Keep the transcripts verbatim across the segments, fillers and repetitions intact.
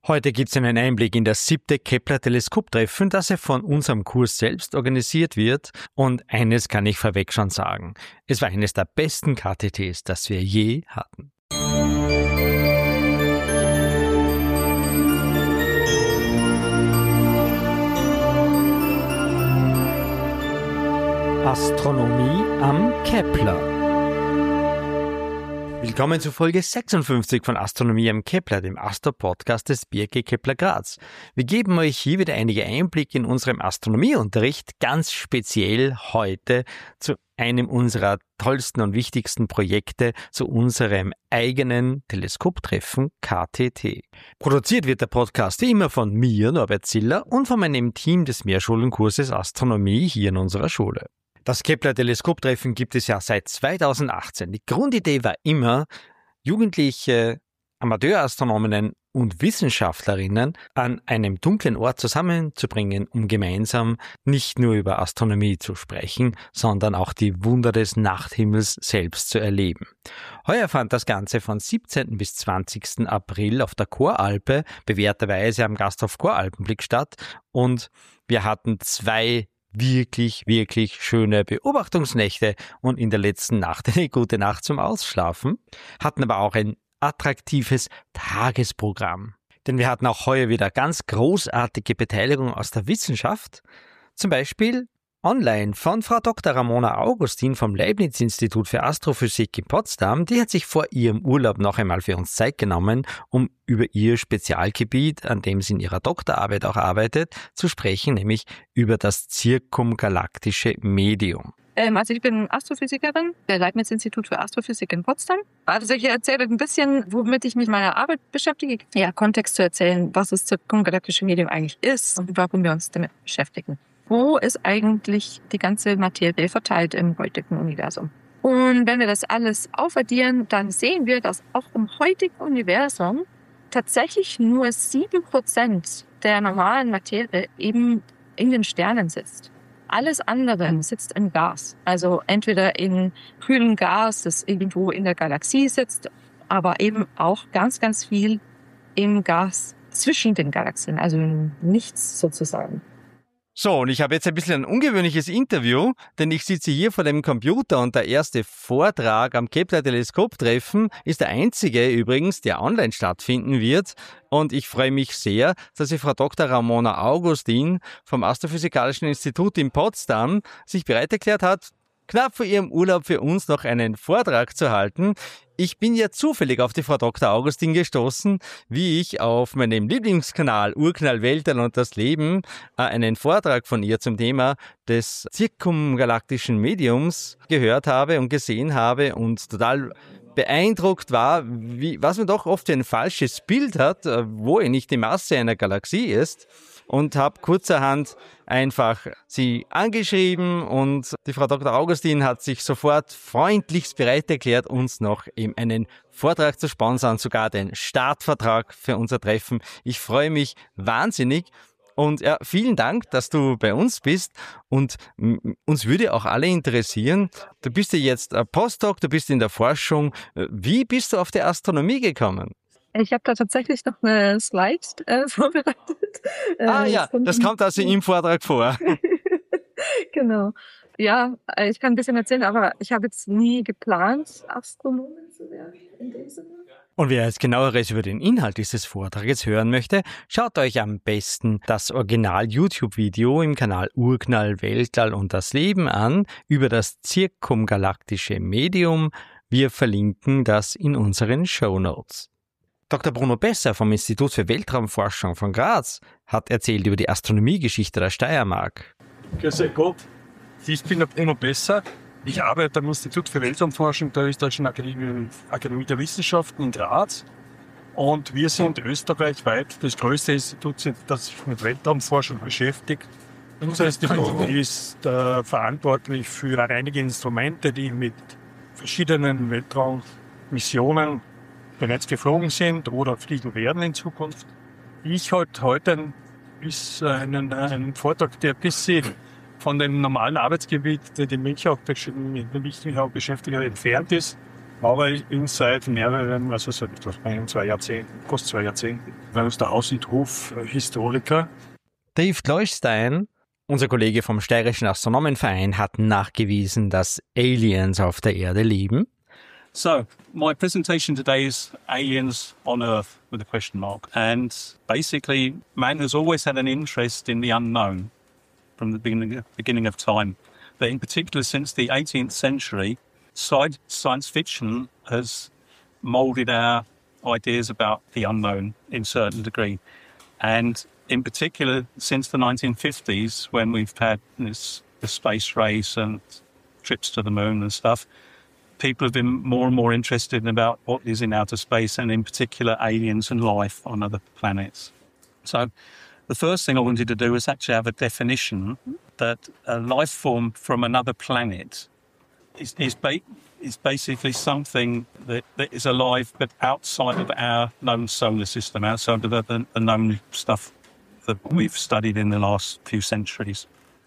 Heute gibt es einen Einblick in das siebte Kepler-Teleskoptreffen, das ja von unserem Kurs selbst organisiert wird. Und eines kann ich vorweg schon sagen. Es war eines der besten K T Ts, das wir je hatten. Astronomie am Kepler. Willkommen zu Folge sechsundfünfzig von Astronomie am Kepler, dem Astro-Podcast des B R G Kepler Graz. Wir geben euch hier wieder einige Einblicke in unserem Astronomieunterricht, ganz speziell heute zu einem unserer tollsten und wichtigsten Projekte, zu unserem eigenen Teleskoptreffen K T T. Produziert wird der Podcast wie immer von mir, Norbert Ziller, und von meinem Team des Mehrschulenkurses Astronomie hier in unserer Schule. Das Kepler-Teleskoptreffen gibt es ja seit zweitausendachtzehn. Die Grundidee war immer, jugendliche Amateurastronominnen und Wissenschaftlerinnen an einem dunklen Ort zusammenzubringen, um gemeinsam nicht nur über Astronomie zu sprechen, sondern auch die Wunder des Nachthimmels selbst zu erleben. Heuer fand das Ganze von siebzehnten bis zwanzigsten April auf der Koralpe, bewährterweise am Gasthof Koralpenblick statt, und wir hatten zwei wirklich, wirklich schöne Beobachtungsnächte und in der letzten Nacht eine gute Nacht zum Ausschlafen, hatten aber auch ein attraktives Tagesprogramm. Denn wir hatten auch heuer wieder ganz großartige Beteiligung aus der Wissenschaft, zum Beispiel online von Frau Doktor Ramona Augustin vom Leibniz-Institut für Astrophysik in Potsdam. Die hat sich vor ihrem Urlaub noch einmal für uns Zeit genommen, um über ihr Spezialgebiet, an dem sie in ihrer Doktorarbeit auch arbeitet, zu sprechen, nämlich über das zirkumgalaktische Medium. Ähm, also ich bin Astrophysikerin, der Leibniz-Institut für Astrophysik in Potsdam. Also ich erzähle ein bisschen, womit ich mich in meiner Arbeit beschäftige. Ja, Kontext zu erzählen, was das zirkumgalaktische Medium eigentlich ist und warum wir uns damit beschäftigen. Wo ist eigentlich die ganze Materie verteilt im heutigen Universum? Und wenn wir das alles aufaddieren, dann sehen wir, dass auch im heutigen Universum tatsächlich nur sieben Prozent der normalen Materie eben in den Sternen sitzt. Alles andere sitzt im Gas. Also entweder in kühlem Gas, das irgendwo in der Galaxie sitzt, aber eben auch ganz, ganz viel im Gas zwischen den Galaxien, also nichts sozusagen. So, und ich habe jetzt ein bisschen ein ungewöhnliches Interview, denn ich sitze hier vor dem Computer und der erste Vortrag am Kepler-Teleskoptreffen ist der einzige übrigens, der online stattfinden wird. Und ich freue mich sehr, dass sich Frau Doktor Ramona Augustin vom Astrophysikalischen Institut in Potsdam sich bereit erklärt hat, knapp vor ihrem Urlaub für uns noch einen Vortrag zu halten. Ich bin ja zufällig auf die Frau Doktor Augustin gestoßen, wie ich auf meinem Lieblingskanal Urknall, Weltall und das Leben einen Vortrag von ihr zum Thema des zirkumgalaktischen Mediums gehört habe und gesehen habe und total beeindruckt war, wie, was man doch oft ein falsches Bild hat, wo ja nicht die Masse einer Galaxie ist. Und habe kurzerhand einfach sie angeschrieben und die Frau Doktor Augustin hat sich sofort freundlichst bereit erklärt, uns noch eben einen Vortrag zu sponsern, sogar den Startvertrag für unser Treffen. Ich freue mich wahnsinnig. Und ja, vielen Dank, dass du bei uns bist und m- uns würde auch alle interessieren, du bist ja jetzt ein Postdoc, du bist in der Forschung. Wie bist du auf die Astronomie gekommen? Ich habe da tatsächlich noch eine Slide äh, vorbereitet. Ah äh, ja, das kommt also im Vortrag vor. Genau. Ja, ich kann ein bisschen erzählen, aber ich habe jetzt nie geplant, Astronomin zu werden in dem Sinne. Und wer jetzt genaueres über den Inhalt dieses Vortrages hören möchte, schaut euch am besten das Original-YouTube-Video im Kanal Urknall, Weltall und das Leben an über das zirkumgalaktische Medium. Wir verlinken das in unseren Shownotes. Doktor Bruno Besser vom Institut für Weltraumforschung von Graz hat erzählt über die Astronomiegeschichte der Steiermark. Grüß Gott, ich bin der Bruno Besser. Ich arbeite am Institut für Weltraumforschung der Österreichischen Akademie, Akademie der Wissenschaften in Graz. Und wir sind österreichweit das größte Institut, das sich mit Weltraumforschung beschäftigt. Unser Institut ist äh, verantwortlich für einige Instrumente, die mit verschiedenen Weltraummissionen bereits geflogen sind oder fliegen werden in Zukunft. Ich halte heute einen, einen Vortrag, der ein bisschen von dem normalen Arbeitsgebiet, dem mich auch, mich auch beschäftigt, entfernt ist. Aber ich bin seit mehreren, also seit ein, zwei Jahrzehnten, fast zwei Jahrzehnten, bei uns der Haus- und Hofhistoriker. Dave Gleustein, unser Kollege vom Steirischen Astronomenverein, hat nachgewiesen, dass Aliens auf der Erde leben. So, my presentation today is aliens on Earth with a question mark. And basically, man has always had an interest in the unknown from the beginning, beginning of time. But in particular, since the eighteenth century, science fiction has moulded our ideas about the unknown in a certain degree. And in particular, since the nineteen fifties, when we've had this the space race and trips to the moon and stuff, people have been more and more interested in about what is in outer space, and in particular aliens and life on other planets. So the first thing I wanted to do was actually have a definition that a life form from another planet is, is, ba- is basically something that, that is alive but outside of our known solar system, outside of the, the known stuff that we've studied in the last few centuries.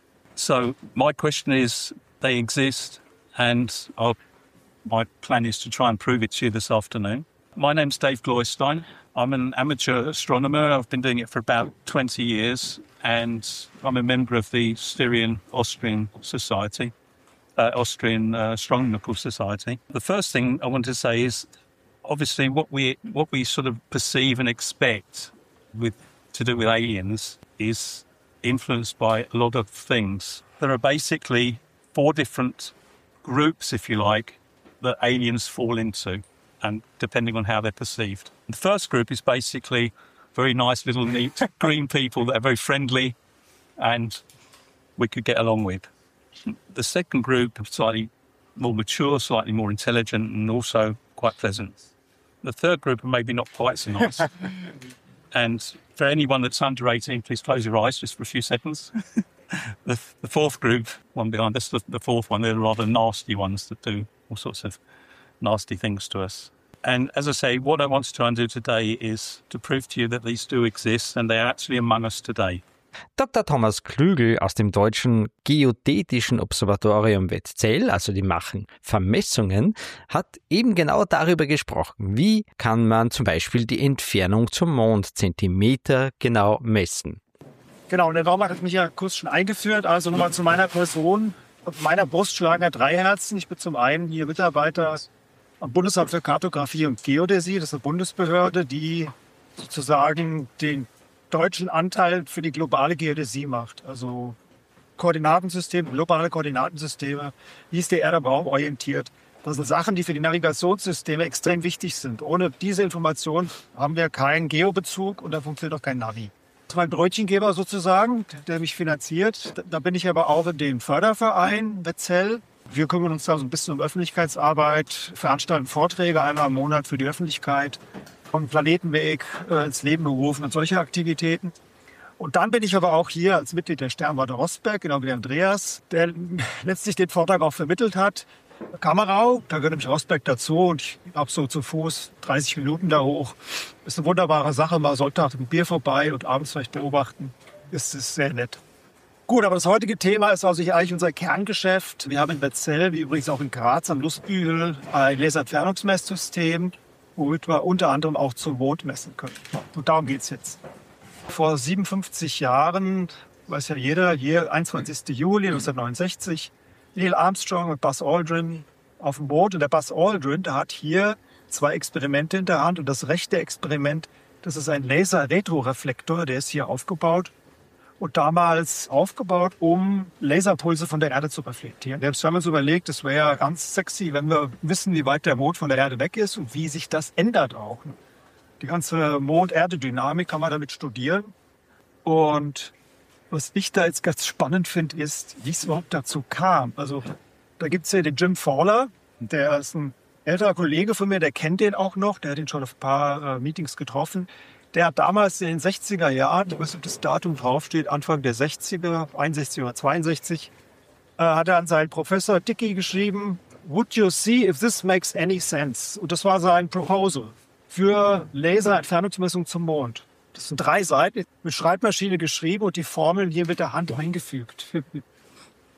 So my question is, they exist, and I'll my plan is to try and prove it to you this afternoon. My name's Dave Gleustein. I'm an amateur astronomer. I've been doing it for about twenty years, and I'm a member of the Styrian Austrian Society, uh, Austrian uh, Astronomical Society. The first thing I want to say is, obviously, what we what we sort of perceive and expect with to do with aliens is influenced by a lot of things. There are basically four different groups, if you like, that aliens fall into, and depending on how they're perceived. The first group is basically very nice little neat green people that are very friendly and we could get along with. The second group is slightly more mature, slightly more intelligent, and also quite pleasant. The third group are maybe not quite so nice. And for anyone that's under eighteen, please close your eyes just for a few seconds. the, the fourth group, one behind this, the, the fourth one, they're rather nasty ones that do all sorts of nasty things to us. And as I say, what I want to try and do today is to prove to you that these do exist and they are actually among us today. Doktor Thomas Klügel aus dem Deutschen Geodätischen Observatorium Wetzell, also die machen Vermessungen, hat eben genau darüber gesprochen. Wie kann man zum Beispiel die Entfernung zum Mond Zentimeter genau messen? Genau, und der Raum hat mich ja kurz schon eingeführt. Also nochmal zu meiner Person. Auf meiner Brust schlagen ja drei Herzen. Ich bin zum einen hier Mitarbeiter am Bundesamt für Kartografie und Geodäsie. Das ist eine Bundesbehörde, die sozusagen den deutschen Anteil für die globale Geodäsie macht. Also Koordinatensysteme, globale Koordinatensysteme, wie ist der Erdbaum orientiert. Das sind Sachen, die für die Navigationssysteme extrem wichtig sind. Ohne diese Information haben wir keinen Geobezug und da funktioniert auch kein Navi. Das ist mein Brötchengeber sozusagen, der mich finanziert. Da bin ich aber auch in dem Förderverein Wetzell. Wir kümmern uns da so ein bisschen um Öffentlichkeitsarbeit, veranstalten Vorträge einmal im Monat für die Öffentlichkeit, vom Planetenweg äh, ins Leben berufen und solche Aktivitäten. Und dann bin ich aber auch hier als Mitglied der Sternwarte Rosberg, genau wie Andreas, der letztlich den Vortrag auch vermittelt hat. Kamerau, da gehört nämlich Rosberg dazu und ich habe so zu Fuß dreißig Minuten da hoch. Ist eine wunderbare Sache, mal Sonntag mit Bier vorbei und abends vielleicht beobachten. Ist es sehr nett. Gut, aber das heutige Thema ist also hier eigentlich unser Kerngeschäft. Wir haben in Wetzell, wie übrigens auch in Graz am Lustbügel, ein Laserentfernungsmesssystem, womit wir unter anderem auch zum Mond messen können. Und darum geht es jetzt. Vor siebenundfünfzig Jahren, weiß ja jeder, hier einundzwanzigsten Juli neunzehnhundertneunundsechzig, Neil Armstrong und Buzz Aldrin auf dem Mond. Und der Buzz Aldrin, der hat hier zwei Experimente in der Hand. Und das rechte Experiment, das ist ein Laser-Retroreflektor, der ist hier aufgebaut. Und damals aufgebaut, um Laserpulse von der Erde zu reflektieren. Jetzt haben wir uns überlegt, es wäre ja ganz sexy, wenn wir wissen, wie weit der Mond von der Erde weg ist und wie sich das ändert auch. Die ganze Mond-Erde-Dynamik kann man damit studieren. Und was ich da jetzt ganz spannend finde, ist, wie es überhaupt dazu kam. Also da gibt es ja den Jim Fowler, der ist ein älterer Kollege von mir, der kennt den auch noch, der hat ihn schon auf ein paar äh, Meetings getroffen. Der hat damals in den sechziger Jahren, was das Datum draufsteht, Anfang der sechziger, einundsechzig oder zweiundsechzig, äh, hat er an seinen Professor Dickey geschrieben, "Would you see if this makes any sense?" Und das war sein Proposal für Laserentfernungsmessung zum Mond. Das sind drei Seiten mit Schreibmaschine geschrieben und die Formeln hier mit der Hand eingefügt.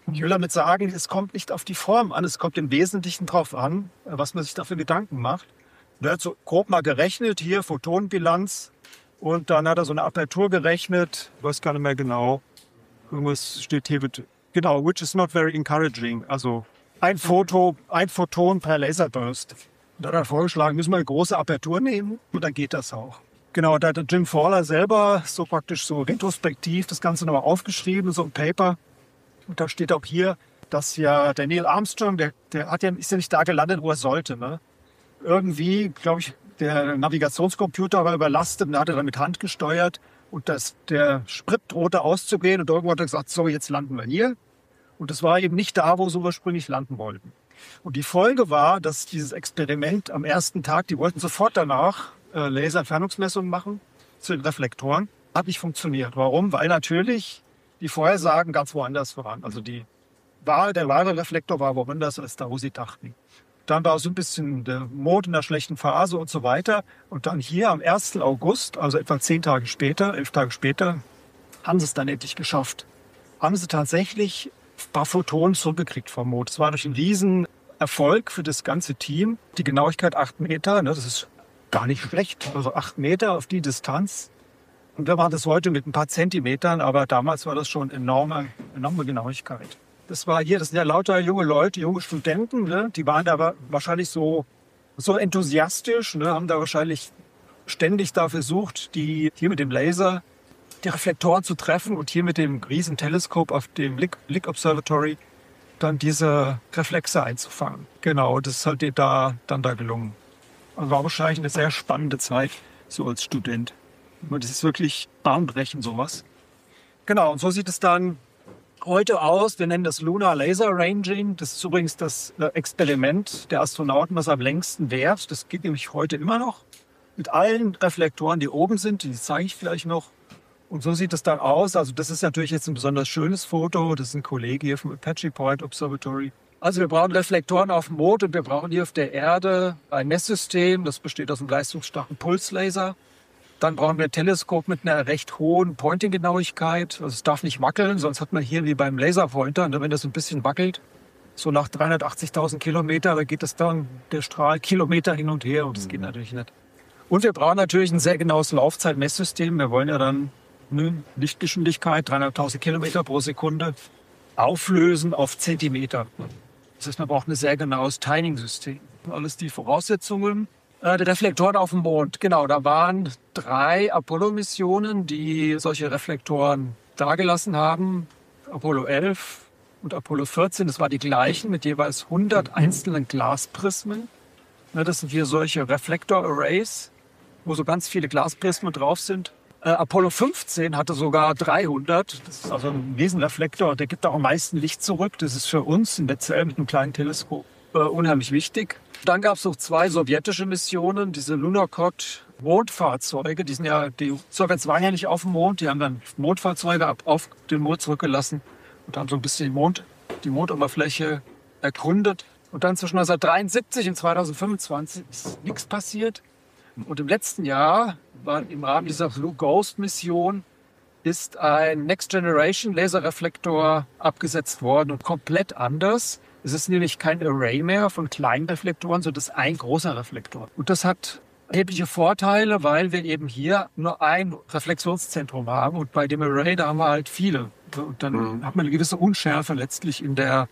Ich will damit sagen, es kommt nicht auf die Form an, es kommt im Wesentlichen darauf an, was man sich dafür Gedanken macht. Und er hat so grob mal gerechnet, hier Photonenbilanz, und dann hat er so eine Apertur gerechnet, ich weiß gar nicht mehr genau, irgendwas steht hier mit, genau, which is not very encouraging, also ein Foto, ein Photon per Laserburst. Und da hat er vorgeschlagen, müssen wir eine große Apertur nehmen und dann geht das auch. Genau, da hat der Jim Fowler selber so praktisch so retrospektiv das Ganze nochmal aufgeschrieben, so ein Paper. Und da steht auch hier, dass ja der Neil Armstrong, der, der hat ja, ist ja nicht da gelandet, wo er sollte. Ne? Irgendwie, glaube ich, der Navigationscomputer war überlastet und hat er dann mit Hand gesteuert. Und das, der Sprit drohte auszugehen und irgendwann hat er gesagt, so, jetzt landen wir hier. Und das war eben nicht da, wo sie ursprünglich landen wollten. Und die Folge war, dass dieses Experiment am ersten Tag, die wollten sofort danach äh, Laserentfernungsmessungen machen zu den Reflektoren, hat nicht funktioniert. Warum? Weil natürlich die Vorhersagen ganz woanders waren. Also die Wahl, der wahre Reflektor war woanders als da, wo sie dachten. Dann war so ein bisschen der Mond in der schlechten Phase und so weiter. Und dann hier am ersten August, also etwa zehn Tage später, elf Tage später, haben sie es dann endlich geschafft. Haben sie tatsächlich ein paar Photonen zurückgekriegt vom Mond. Das war durch einen riesen Erfolg für das ganze Team. Die Genauigkeit acht Meter, ne, das ist gar nicht schlecht. Also acht Meter auf die Distanz. Und wir machen das heute mit ein paar Zentimetern, aber damals war das schon enorme, enorme Genauigkeit. Das war hier, das sind ja lauter junge Leute, junge Studenten, ne? Die waren da wahrscheinlich so, so enthusiastisch, ne? Haben da wahrscheinlich ständig da versucht, die hier mit dem Laser die Reflektoren zu treffen und hier mit dem riesen Teleskop auf dem Lick Observatory dann diese Reflexe einzufangen. Genau, das ist halt da, dann da gelungen. Also war wahrscheinlich eine sehr spannende Zeit, so als Student. Das ist wirklich bahnbrechend, sowas. Genau, und so sieht es dann heute aus. Wir nennen das Lunar Laser Ranging. Das ist übrigens das Experiment der Astronauten, was am längsten währt. Das geht nämlich heute immer noch. Mit allen Reflektoren, die oben sind, die zeige ich vielleicht noch. Und so sieht es dann aus. Also das ist natürlich jetzt ein besonders schönes Foto. Das ist ein Kollege hier vom Apache Point Observatory. Also wir brauchen Reflektoren auf dem Mond und wir brauchen hier auf der Erde ein Messsystem. Das besteht aus einem leistungsstarken Pulslaser. Dann brauchen wir ein Teleskop mit einer recht hohen Pointing-Genauigkeit. Also es darf nicht wackeln, sonst hat man hier wie beim Laserpointer, wenn das ein bisschen wackelt, so nach dreihundertachtzigtausend Kilometer, da geht es dann der Strahl Kilometer hin und her und das geht natürlich nicht. Und wir brauchen natürlich ein sehr genaues Laufzeitmesssystem. Wir wollen ja dann eine Lichtgeschwindigkeit, dreihunderttausend Kilometer pro Sekunde, auflösen auf Zentimeter. Das heißt, man braucht ein sehr genaues Timing-System. Alles die Voraussetzungen. Äh, die Reflektoren auf dem Mond, genau, da waren drei Apollo-Missionen, die solche Reflektoren dargelassen haben. Apollo elf und Apollo vierzehn, das waren die gleichen mit jeweils hundert einzelnen Glasprismen. Ja, das sind hier solche Reflektor-Arrays, wo so ganz viele Glasprismen drauf sind. Äh, Apollo fünfzehn hatte sogar dreihundert. Das ist also ein Riesenreflektor, der gibt auch am meisten Licht zurück. Das ist für uns in der Zelle mit einem kleinen Teleskop äh, unheimlich wichtig. Dann gab es noch zwei sowjetische Missionen, diese Lunokhod-Mondfahrzeuge. Die sind ja, die Sowjets waren ja nicht auf dem Mond, die haben dann Mondfahrzeuge ab, auf den Mond zurückgelassen und haben so ein bisschen den Mond, die Mondoberfläche erkundet. Und dann zwischen neunzehnhundertdreiundsiebzig und zweitausendfünfundzwanzig ist nichts passiert. Und im letzten Jahr war im Rahmen dieser Blue Ghost Mission ist ein Next Generation Laserreflektor abgesetzt worden und komplett anders. Es ist nämlich kein Array mehr von kleinen Reflektoren, sondern es ist ein großer Reflektor. Und das hat erhebliche Vorteile, weil wir eben hier nur ein Reflexionszentrum haben. Und bei dem Array, da haben wir halt viele. Und dann mhm. hat man eine gewisse Unschärfe letztlich in der,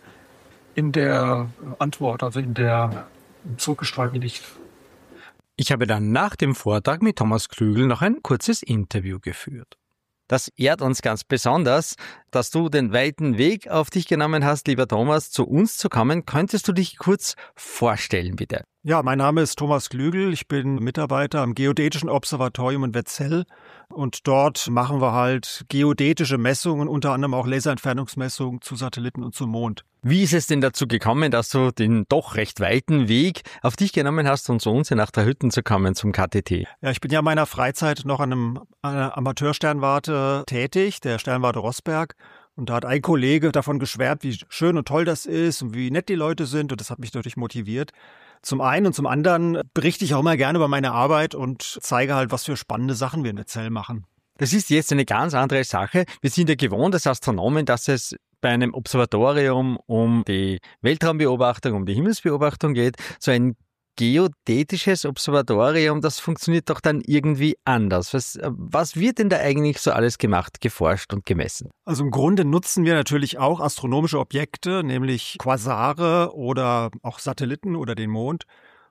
in der Antwort, also in der im zurückgestrahlten Licht. Ich habe dann nach dem Vortrag mit Thomas Klügel noch ein kurzes Interview geführt. Das ehrt uns ganz besonders, dass du den weiten Weg auf dich genommen hast, lieber Thomas, zu uns zu kommen. Könntest du dich kurz vorstellen, bitte? Ja, mein Name ist Thomas Klügel. Ich bin Mitarbeiter am Geodätischen Observatorium in Wetzell. Und dort machen wir halt geodätische Messungen, unter anderem auch Laserentfernungsmessungen zu Satelliten und zum Mond. Wie ist es denn dazu gekommen, dass du den doch recht weiten Weg auf dich genommen hast, um zu uns nach der Hütten zu kommen zum K T T? Ja, ich bin ja in meiner Freizeit noch an einem, einer Amateursternwarte tätig, der Sternwarte Rossberg. Und da hat ein Kollege davon geschwärmt, wie schön und toll das ist und wie nett die Leute sind. Und das hat mich natürlich motiviert. Zum einen und zum anderen berichte ich auch immer gerne über meine Arbeit und zeige halt, was für spannende Sachen wir in Wetzell machen. Das ist jetzt eine ganz andere Sache. Wir sind ja gewohnt als Astronomen, dass es bei einem Observatorium um die Weltraumbeobachtung, um die Himmelsbeobachtung geht, so ein geodätisches Observatorium, das funktioniert doch dann irgendwie anders. Was, was wird denn da eigentlich so alles gemacht, geforscht und gemessen? Also im Grunde nutzen wir natürlich auch astronomische Objekte, nämlich Quasare oder auch Satelliten oder den Mond,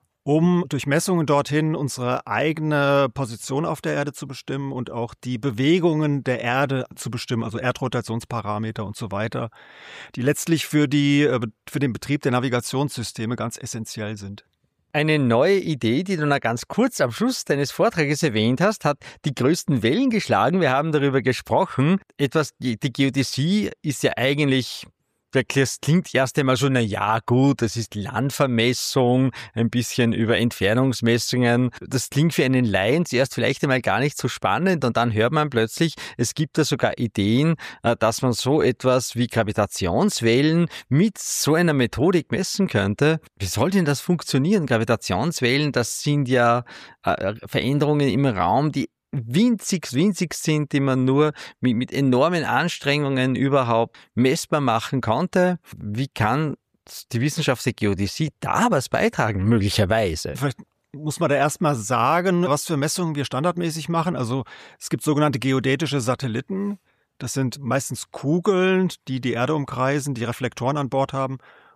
um durch Messungen dorthin unsere eigene Position auf der Erde zu bestimmen und auch die Bewegungen der Erde zu bestimmen, also Erdrotationsparameter und so weiter, die letztlich für, die, für den Betrieb der Navigationssysteme ganz essentiell sind. Eine neue Idee, die du noch ganz kurz am Schluss deines Vortrages erwähnt hast, hat die größten Wellen geschlagen. Wir haben darüber gesprochen. Etwas, die Geodäsie ist ja eigentlich, das klingt erst einmal so, na ja, gut, das ist Landvermessung, ein bisschen über Entfernungsmessungen. Das klingt für einen Laien zuerst vielleicht einmal gar nicht so spannend und dann hört man plötzlich, es gibt da sogar Ideen, dass man so etwas wie Gravitationswellen mit so einer Methodik messen könnte. Wie soll denn das funktionieren? Gravitationswellen, das sind ja Veränderungen im Raum, die winzig, winzig sind, die man nur mit, mit enormen Anstrengungen überhaupt messbar machen konnte. Wie kann die Wissenschaft der Geodäsie da was beitragen, möglicherweise? Vielleicht muss man da erstmal sagen, was für Messungen wir standardmäßig machen. Also es gibt sogenannte geodätische Satelliten. Das sind meistens Kugeln, die die Erde umkreisen, die Reflektoren an Bord haben.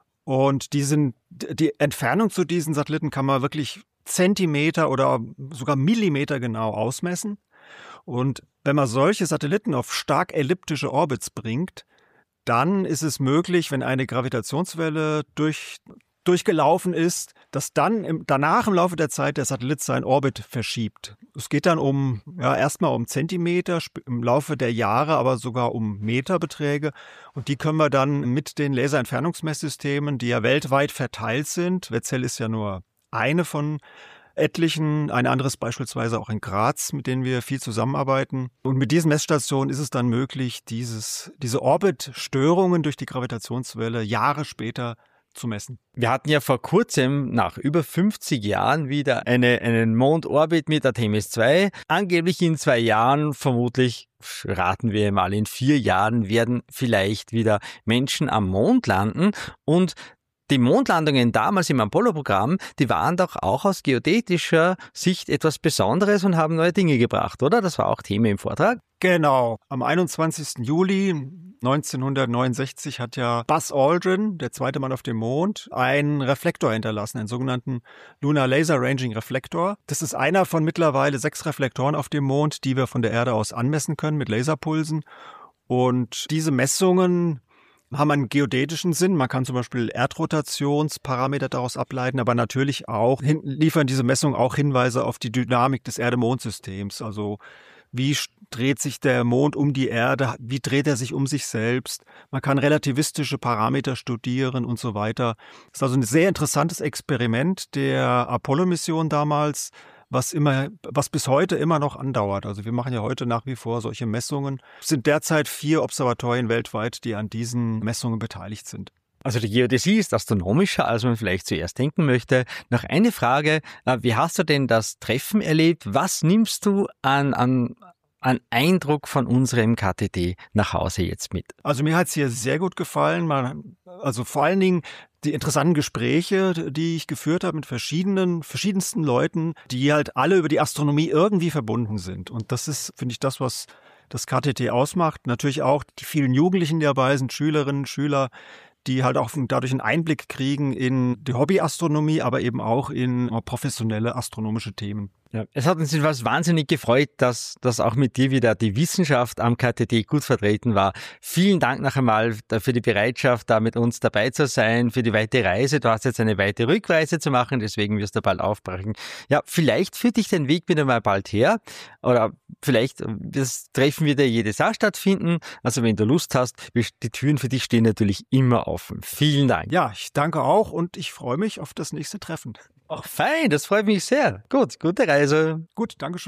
Und die sind, die Entfernung zu diesen Satelliten kann man wirklich Zentimeter oder sogar Millimeter genau ausmessen. Und wenn man solche Satelliten auf stark elliptische Orbits bringt, dann ist es möglich, wenn eine Gravitationswelle durch, durchgelaufen ist, dass dann im, danach im Laufe der Zeit der Satellit seinen Orbit verschiebt. Es geht dann um, ja, erstmal um Zentimeter, im Laufe der Jahre aber sogar um Meterbeträge. Und die können wir dann mit den Laserentfernungsmesssystemen, die ja weltweit verteilt sind, Wetzell ist ja nur eine von etlichen, ein anderes beispielsweise auch in Graz, mit denen wir viel zusammenarbeiten. Und mit diesen Messstationen ist es dann möglich, dieses, diese Orbitstörungen durch die Gravitationswelle Jahre später zu messen. Wir hatten ja vor kurzem, nach über fünfzig Jahren, wieder eine, einen Mondorbit mit Artemis zwei. Angeblich in zwei Jahren, vermutlich, raten wir mal, in vier Jahren werden vielleicht wieder Menschen am Mond landen. Und die Mondlandungen damals im Apollo-Programm, die waren doch auch aus geodätischer Sicht etwas Besonderes und haben neue Dinge gebracht, oder? Das war auch Thema im Vortrag. Genau. Am einundzwanzigsten Juli neunzehnhundertneunundsechzig hat ja Buzz Aldrin, der zweite Mann auf dem Mond, einen Reflektor hinterlassen, einen sogenannten Lunar Laser Ranging Reflektor. Das ist einer von mittlerweile sechs Reflektoren auf dem Mond, die wir von der Erde aus anmessen können mit Laserpulsen. Und diese Messungen haben einen geodätischen Sinn. Man kann zum Beispiel Erdrotationsparameter daraus ableiten, aber natürlich auch hin, liefern diese Messungen auch Hinweise auf die Dynamik des Erde-Mond-Systems. Also wie dreht sich der Mond um die Erde, wie dreht er sich um sich selbst. Man kann relativistische Parameter studieren und so weiter. Das ist also ein sehr interessantes Experiment der Apollo-Mission damals, was immer, was bis heute immer noch andauert. Also wir machen ja heute nach wie vor solche Messungen. Es sind derzeit vier Observatorien weltweit, die an diesen Messungen beteiligt sind. Also die Geodäsie ist astronomischer, als man vielleicht zuerst denken möchte. Noch eine Frage, wie hast du denn das Treffen erlebt? Was nimmst du an, an, an Eindruck von unserem K T D nach Hause jetzt mit? Also mir hat es hier sehr gut gefallen. Man, also vor allen Dingen die interessanten Gespräche, die ich geführt habe mit verschiedenen, verschiedensten Leuten, die halt alle über die Astronomie irgendwie verbunden sind. Und das ist, finde ich, das, was das K T T ausmacht. Natürlich auch die vielen Jugendlichen, die dabei sind, Schülerinnen, Schüler, die halt auch dadurch einen Einblick kriegen in die Hobbyastronomie, aber eben auch in professionelle astronomische Themen. Ja, es hat uns jedenfalls wahnsinnig gefreut, dass, dass auch mit dir wieder die Wissenschaft am K T T gut vertreten war. Vielen Dank noch einmal für die Bereitschaft, da mit uns dabei zu sein, für die weite Reise. Du hast jetzt eine weite Rückreise zu machen, deswegen wirst du bald aufbrechen. Ja, vielleicht führt dich den Weg wieder mal bald her oder vielleicht das Treffen wieder jedes Jahr stattfinden. Also wenn du Lust hast, die Türen für dich stehen natürlich immer offen. Vielen Dank. Ja, ich danke auch und ich freue mich auf das nächste Treffen. Ach, fein, das freut mich sehr. Gut, gute Reise. Gut, Dankeschön.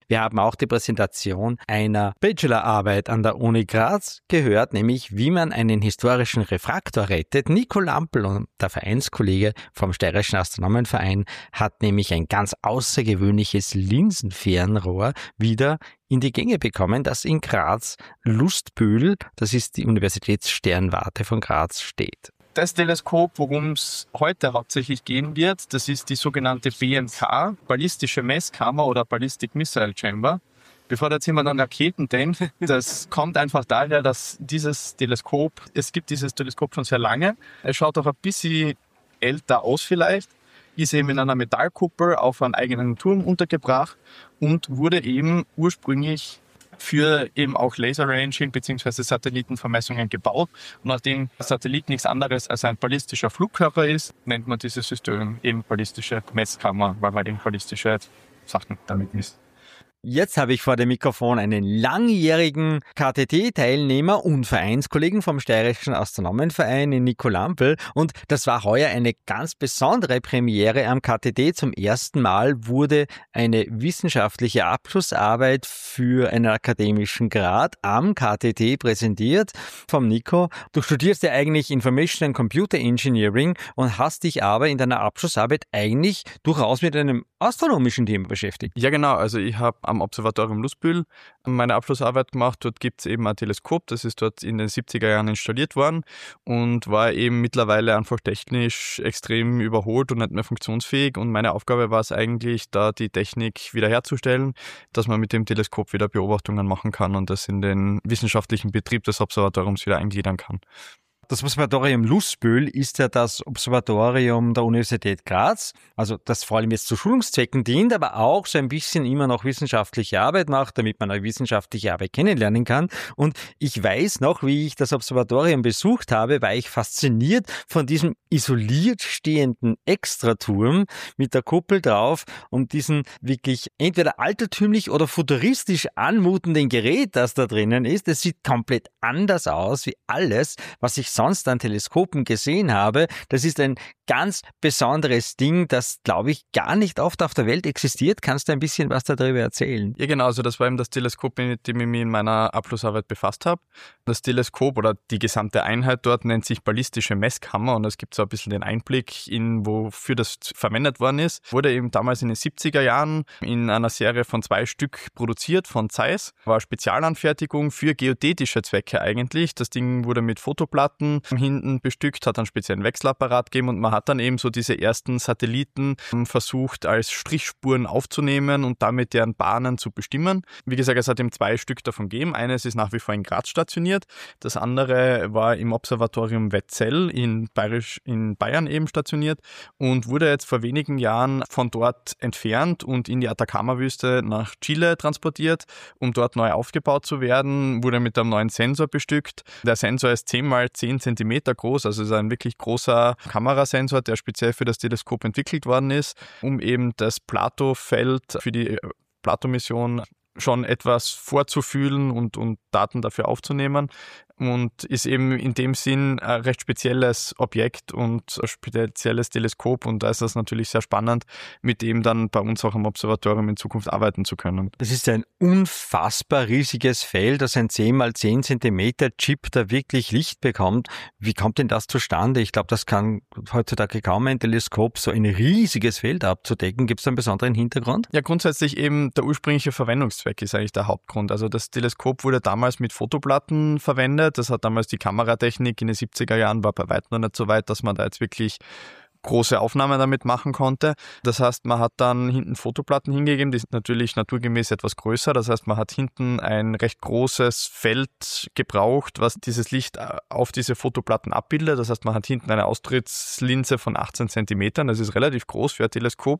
Wir haben auch die Präsentation einer Bachelorarbeit an der Uni Graz gehört, nämlich wie man einen historischen Refraktor rettet. Nico Lampl und der Vereinskollege vom Steirischen Astronomenverein hat nämlich ein ganz außergewöhnliches Linsenfernrohr wieder in die Gänge bekommen, das in Graz Lustbühl, das ist die Universitätssternwarte von Graz, steht. Das Teleskop, worum es heute hauptsächlich gehen wird, das ist die sogenannte B M K, Ballistische Messkammer oder Ballistic Missile Chamber. Bevor da jetzt jemand an Raketen denkt, das kommt einfach daher, dass dieses Teleskop, es gibt dieses Teleskop schon sehr lange, es schaut auch ein bisschen älter aus vielleicht, ist eben in einer Metallkuppel auf einem eigenen Turm untergebracht und wurde eben ursprünglich für eben auch Laser-Ranging bzw. Satellitenvermessungen gebaut. Und nachdem ein Satellit nichts anderes als ein ballistischer Flugkörper ist, nennt man dieses System eben ballistische Messkammer, weil man eben ballistische Sachen damit misst. Jetzt habe ich vor dem Mikrofon einen langjährigen K T T-Teilnehmer und Vereinskollegen vom Steirischen Astronomenverein, Nico Lampl. Und das war heuer eine ganz besondere Premiere am K T T. Zum ersten Mal wurde eine wissenschaftliche Abschlussarbeit für einen akademischen Grad am K T T präsentiert vom Nico. Du studierst ja eigentlich Information and Computer Engineering und hast dich aber in deiner Abschlussarbeit eigentlich durchaus mit einem astronomischen Thema beschäftigt. Ja genau, also ich habe am Observatorium Lustbühl meine Abschlussarbeit gemacht. Dort gibt es eben ein Teleskop, das ist dort in den siebziger Jahren installiert worden und war eben mittlerweile einfach technisch extrem überholt und nicht mehr funktionsfähig. Und meine Aufgabe war es eigentlich, da die Technik wiederherzustellen, dass man mit dem Teleskop wieder Beobachtungen machen kann und das in den wissenschaftlichen Betrieb des Observatoriums wieder eingliedern kann. Das Observatorium Lustbühl ist ja das Observatorium der Universität Graz, also das vor allem jetzt zu Schulungszwecken dient, aber auch so ein bisschen immer noch wissenschaftliche Arbeit macht, damit man eine wissenschaftliche Arbeit kennenlernen kann. Und ich weiß noch, wie ich das Observatorium besucht habe, war ich fasziniert von diesem isoliert stehenden Extraturm mit der Kuppel drauf und diesen wirklich entweder altertümlich oder futuristisch anmutenden Gerät, das da drinnen ist. Es sieht komplett anders aus wie alles, was ich sonst an Teleskopen gesehen habe. Das ist ein ganz besonderes Ding, das, glaube ich, gar nicht oft auf der Welt existiert. Kannst du ein bisschen was darüber erzählen? Ja, genau. Also das war eben das Teleskop, mit dem ich mich in meiner Abschlussarbeit befasst habe. Das Teleskop oder die gesamte Einheit dort nennt sich ballistische Messkammer und es gibt so ein bisschen den Einblick in, wofür das verwendet worden ist. Wurde eben damals in den siebziger Jahren in einer Serie von zwei Stück produziert von Zeiss. War Spezialanfertigung für geodätische Zwecke eigentlich. Das Ding wurde mit Fotoplatten hinten bestückt, hat einen speziellen Wechselapparat gegeben und man hat dann eben so diese ersten Satelliten versucht als Strichspuren aufzunehmen und damit deren Bahnen zu bestimmen. Wie gesagt, es hat eben zwei Stück davon gegeben. Eines ist nach wie vor in Graz stationiert, das andere war im Observatorium Wetzell in, Bayerisch, in Bayern eben stationiert und wurde jetzt vor wenigen Jahren von dort entfernt und in die Atacama-Wüste nach Chile transportiert, um dort neu aufgebaut zu werden, wurde mit einem neuen Sensor bestückt. Der Sensor ist zehn mal zehn Zentimeter groß, also ist ein wirklich großer Kamerasensor, der speziell für das Teleskop entwickelt worden ist, um eben das Plato-Feld für die Plato-Mission schon etwas vorzufühlen und, und Daten dafür aufzunehmen. Und ist eben in dem Sinn ein recht spezielles Objekt und ein spezielles Teleskop und da ist das natürlich sehr spannend, mit dem dann bei uns auch am Observatorium in Zukunft arbeiten zu können. Das ist ein unfassbar riesiges Feld, das ein zehn mal zehn Zentimeter Chip da wirklich Licht bekommt. Wie kommt denn das zustande? Ich glaube, das kann heutzutage kaum ein Teleskop, so ein riesiges Feld abzudecken. Gibt es einen besonderen Hintergrund? Ja, grundsätzlich eben der ursprüngliche Verwendungszweck ist eigentlich der Hauptgrund. Also das Teleskop wurde damals mit Fotoplatten verwendet. Das hat damals die Kameratechnik in den siebziger Jahren, war bei weitem noch nicht so weit, dass man da jetzt wirklich große Aufnahmen damit machen konnte. Das heißt, man hat dann hinten Fotoplatten hingegeben, die sind natürlich naturgemäß etwas größer. Das heißt, man hat hinten ein recht großes Feld gebraucht, was dieses Licht auf diese Fotoplatten abbildet. Das heißt, man hat hinten eine Austrittslinse von achtzehn Zentimetern. Das ist relativ groß für ein Teleskop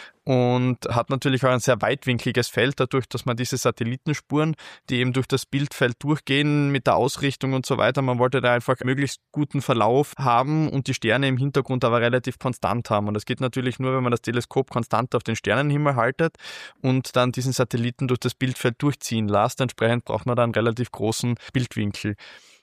und hat natürlich auch ein sehr weitwinkliges Feld, dadurch, dass man diese Satellitenspuren, die eben durch das Bildfeld durchgehen mit der Ausrichtung und so weiter, man wollte da einfach möglichst guten Verlauf haben und die Sterne im Hintergrund aber relativ konstant haben. Und das geht natürlich nur, wenn man das Teleskop konstant auf den Sternenhimmel haltet und dann diesen Satelliten durch das Bildfeld durchziehen lässt. Entsprechend braucht man da einen relativ großen Bildwinkel.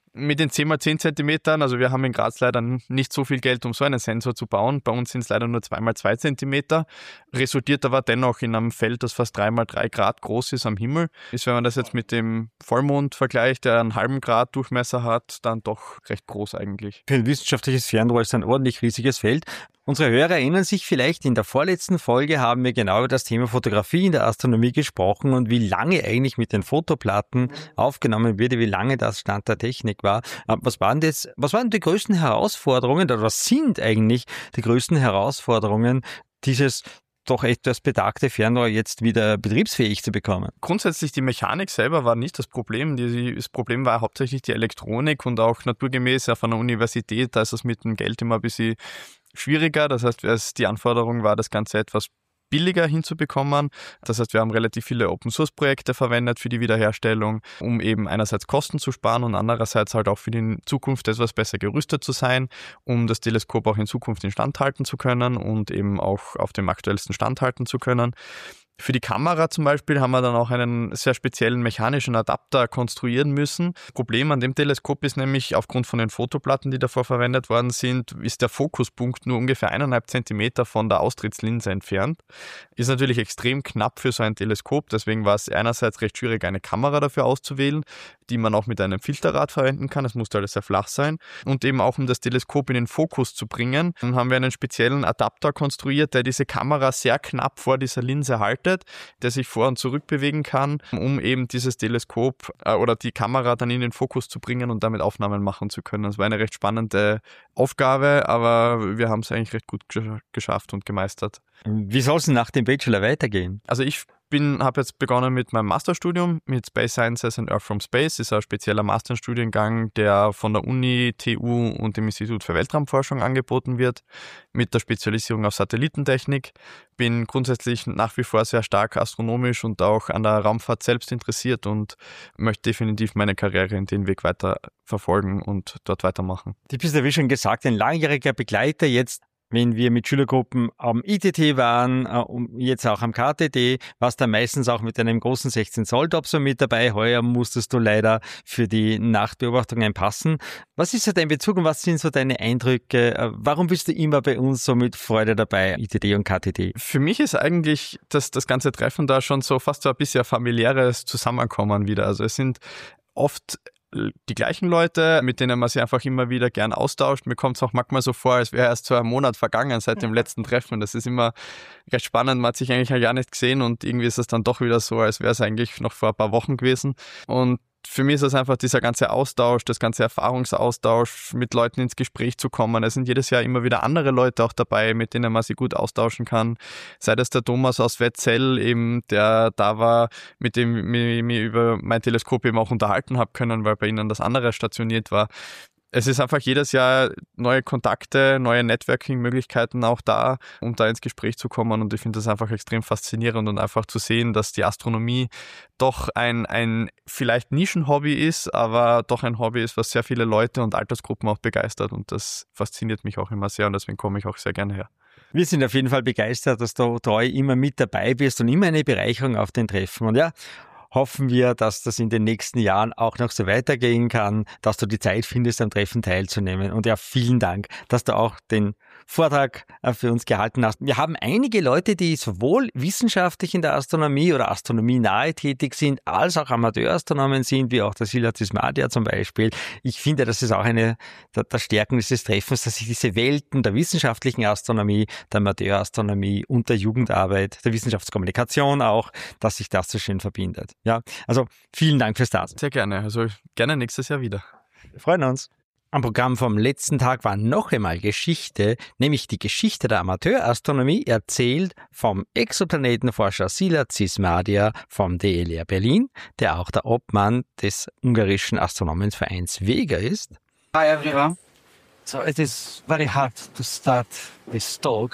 Mit den zehn mal zehn Zentimetern, also wir haben in Graz leider nicht so viel Geld, um so einen Sensor zu bauen. Bei uns sind es leider nur zwei mal zwei Zentimeter. Resultiert aber dennoch in einem Feld, das fast drei mal drei Grad groß ist am Himmel. Ist, wenn man das jetzt mit dem Vollmond vergleicht, der einen halben Grad Durchmesser hat, dann doch recht groß eigentlich. Für ein wissenschaftliches Fernrohr ist ein ordentlich riesiges Feld. Unsere Hörer erinnern sich vielleicht, in der vorletzten Folge haben wir genau über das Thema Fotografie in der Astronomie gesprochen und wie lange eigentlich mit den Fotoplatten aufgenommen wird, wie lange das Stand der Technik war. Was waren das, was waren die größten Herausforderungen oder was sind eigentlich die größten Herausforderungen dieses doch etwas betagte Fernrohr jetzt wieder betriebsfähig zu bekommen? Grundsätzlich die Mechanik selber war nicht das Problem. Das Problem war hauptsächlich die Elektronik und auch naturgemäß auf einer Universität, da ist es mit dem Geld immer ein bisschen schwieriger. Das heißt, die Anforderung war, das Ganze etwas billiger hinzubekommen. Das heißt, wir haben relativ viele Open-Source-Projekte verwendet für die Wiederherstellung, um eben einerseits Kosten zu sparen und andererseits halt auch für die Zukunft etwas besser gerüstet zu sein, um das Teleskop auch in Zukunft instand halten zu können und eben auch auf dem aktuellsten Stand halten zu können. Für die Kamera zum Beispiel haben wir dann auch einen sehr speziellen mechanischen Adapter konstruieren müssen. Problem an dem Teleskop ist nämlich, aufgrund von den Fotoplatten, die davor verwendet worden sind, ist der Fokuspunkt nur ungefähr eineinhalb Zentimeter von der Austrittslinse entfernt. Ist natürlich extrem knapp für so ein Teleskop, deswegen war es einerseits recht schwierig, eine Kamera dafür auszuwählen, die man auch mit einem Filterrad verwenden kann. Es musste alles sehr flach sein. Und eben auch, um das Teleskop in den Fokus zu bringen, haben wir einen speziellen Adapter konstruiert, der diese Kamera sehr knapp vor dieser Linse haltet, der sich vor- und zurück bewegen kann, um eben dieses Teleskop äh, oder die Kamera dann in den Fokus zu bringen und damit Aufnahmen machen zu können. Das war eine recht spannende Aufgabe, aber wir haben es eigentlich recht gut gesch- geschafft und gemeistert. Wie soll es nach dem Bachelor weitergehen? Also ich bin, habe jetzt begonnen mit meinem Masterstudium mit Space Sciences and Earth from Space. Das ist ein spezieller Masterstudiengang, der von der Uni, T U und dem Institut für Weltraumforschung angeboten wird, mit der Spezialisierung auf Satellitentechnik. Bin grundsätzlich nach wie vor sehr stark astronomisch und auch an der Raumfahrt selbst interessiert und möchte definitiv meine Karriere in den Weg weiter verfolgen und dort weitermachen. Du bist ja, wie schon gesagt, ein langjähriger Begleiter jetzt. Wenn wir mit Schülergruppen am I T T waren, jetzt auch am K T T, warst du meistens auch mit einem großen sechzehn Zoll Topsum mit dabei. Heuer musstest du leider für die Nachtbeobachtungen passen. Was ist so dein Bezug und was sind so deine Eindrücke? Warum bist du immer bei uns so mit Freude dabei, I T T und K T T? Für mich ist eigentlich das, das ganze Treffen da schon so fast so ein bisschen familiäres Zusammenkommen wieder. Also es sind oft die gleichen Leute, mit denen man sich einfach immer wieder gern austauscht. Mir kommt es auch manchmal so vor, als wäre erst so ein Monat vergangen seit dem letzten Treffen. Das ist immer recht spannend. Man hat sich eigentlich ja nicht gesehen und irgendwie ist es dann doch wieder so, als wäre es eigentlich noch vor ein paar Wochen gewesen. Und für mich ist es einfach dieser ganze Austausch, das ganze Erfahrungsaustausch, mit Leuten ins Gespräch zu kommen. Es sind jedes Jahr immer wieder andere Leute auch dabei, mit denen man sich gut austauschen kann. Sei das der Thomas aus Wetzell, eben, der da war, mit dem ich mich über mein Teleskop eben auch unterhalten habe können, weil bei ihnen das andere stationiert war. Es ist einfach jedes Jahr neue Kontakte, neue Networking-Möglichkeiten auch da, um da ins Gespräch zu kommen. Und ich finde das einfach extrem faszinierend und einfach zu sehen, dass die Astronomie doch ein, ein vielleicht Nischen-Hobby ist, aber doch ein Hobby ist, was sehr viele Leute und Altersgruppen auch begeistert. Und das fasziniert mich auch immer sehr und deswegen komme ich auch sehr gerne her. Wir sind auf jeden Fall begeistert, dass du treu immer mit dabei bist und immer eine Bereicherung auf den Treffen. Und ja, hoffen wir, dass das in den nächsten Jahren auch noch so weitergehen kann, dass du die Zeit findest, am Treffen teilzunehmen. Und ja, vielen Dank, dass du auch den Vortrag für uns gehalten hast. Wir haben einige Leute, die sowohl wissenschaftlich in der Astronomie oder Astronomie nahe tätig sind, als auch Amateurastronomen sind, wie auch der Szila Zismadia zum Beispiel. Ich finde, das ist auch eine der, der Stärken dieses Treffens, dass sich diese Welten der wissenschaftlichen Astronomie, der Amateurastronomie und der Jugendarbeit, der Wissenschaftskommunikation auch, dass sich das so schön verbindet. Ja, also vielen Dank fürs Dasein. Sehr gerne, also gerne nächstes Jahr wieder. Wir freuen uns. Am Programm vom letzten Tag war noch einmal Geschichte, nämlich die Geschichte der Amateurastronomie, erzählt vom Exoplanetenforscher Szila Zismadia vom D L R Berlin, der auch der Obmann des ungarischen Astronomenvereins Vega ist. Hi everyone. So it is very hard to start this talk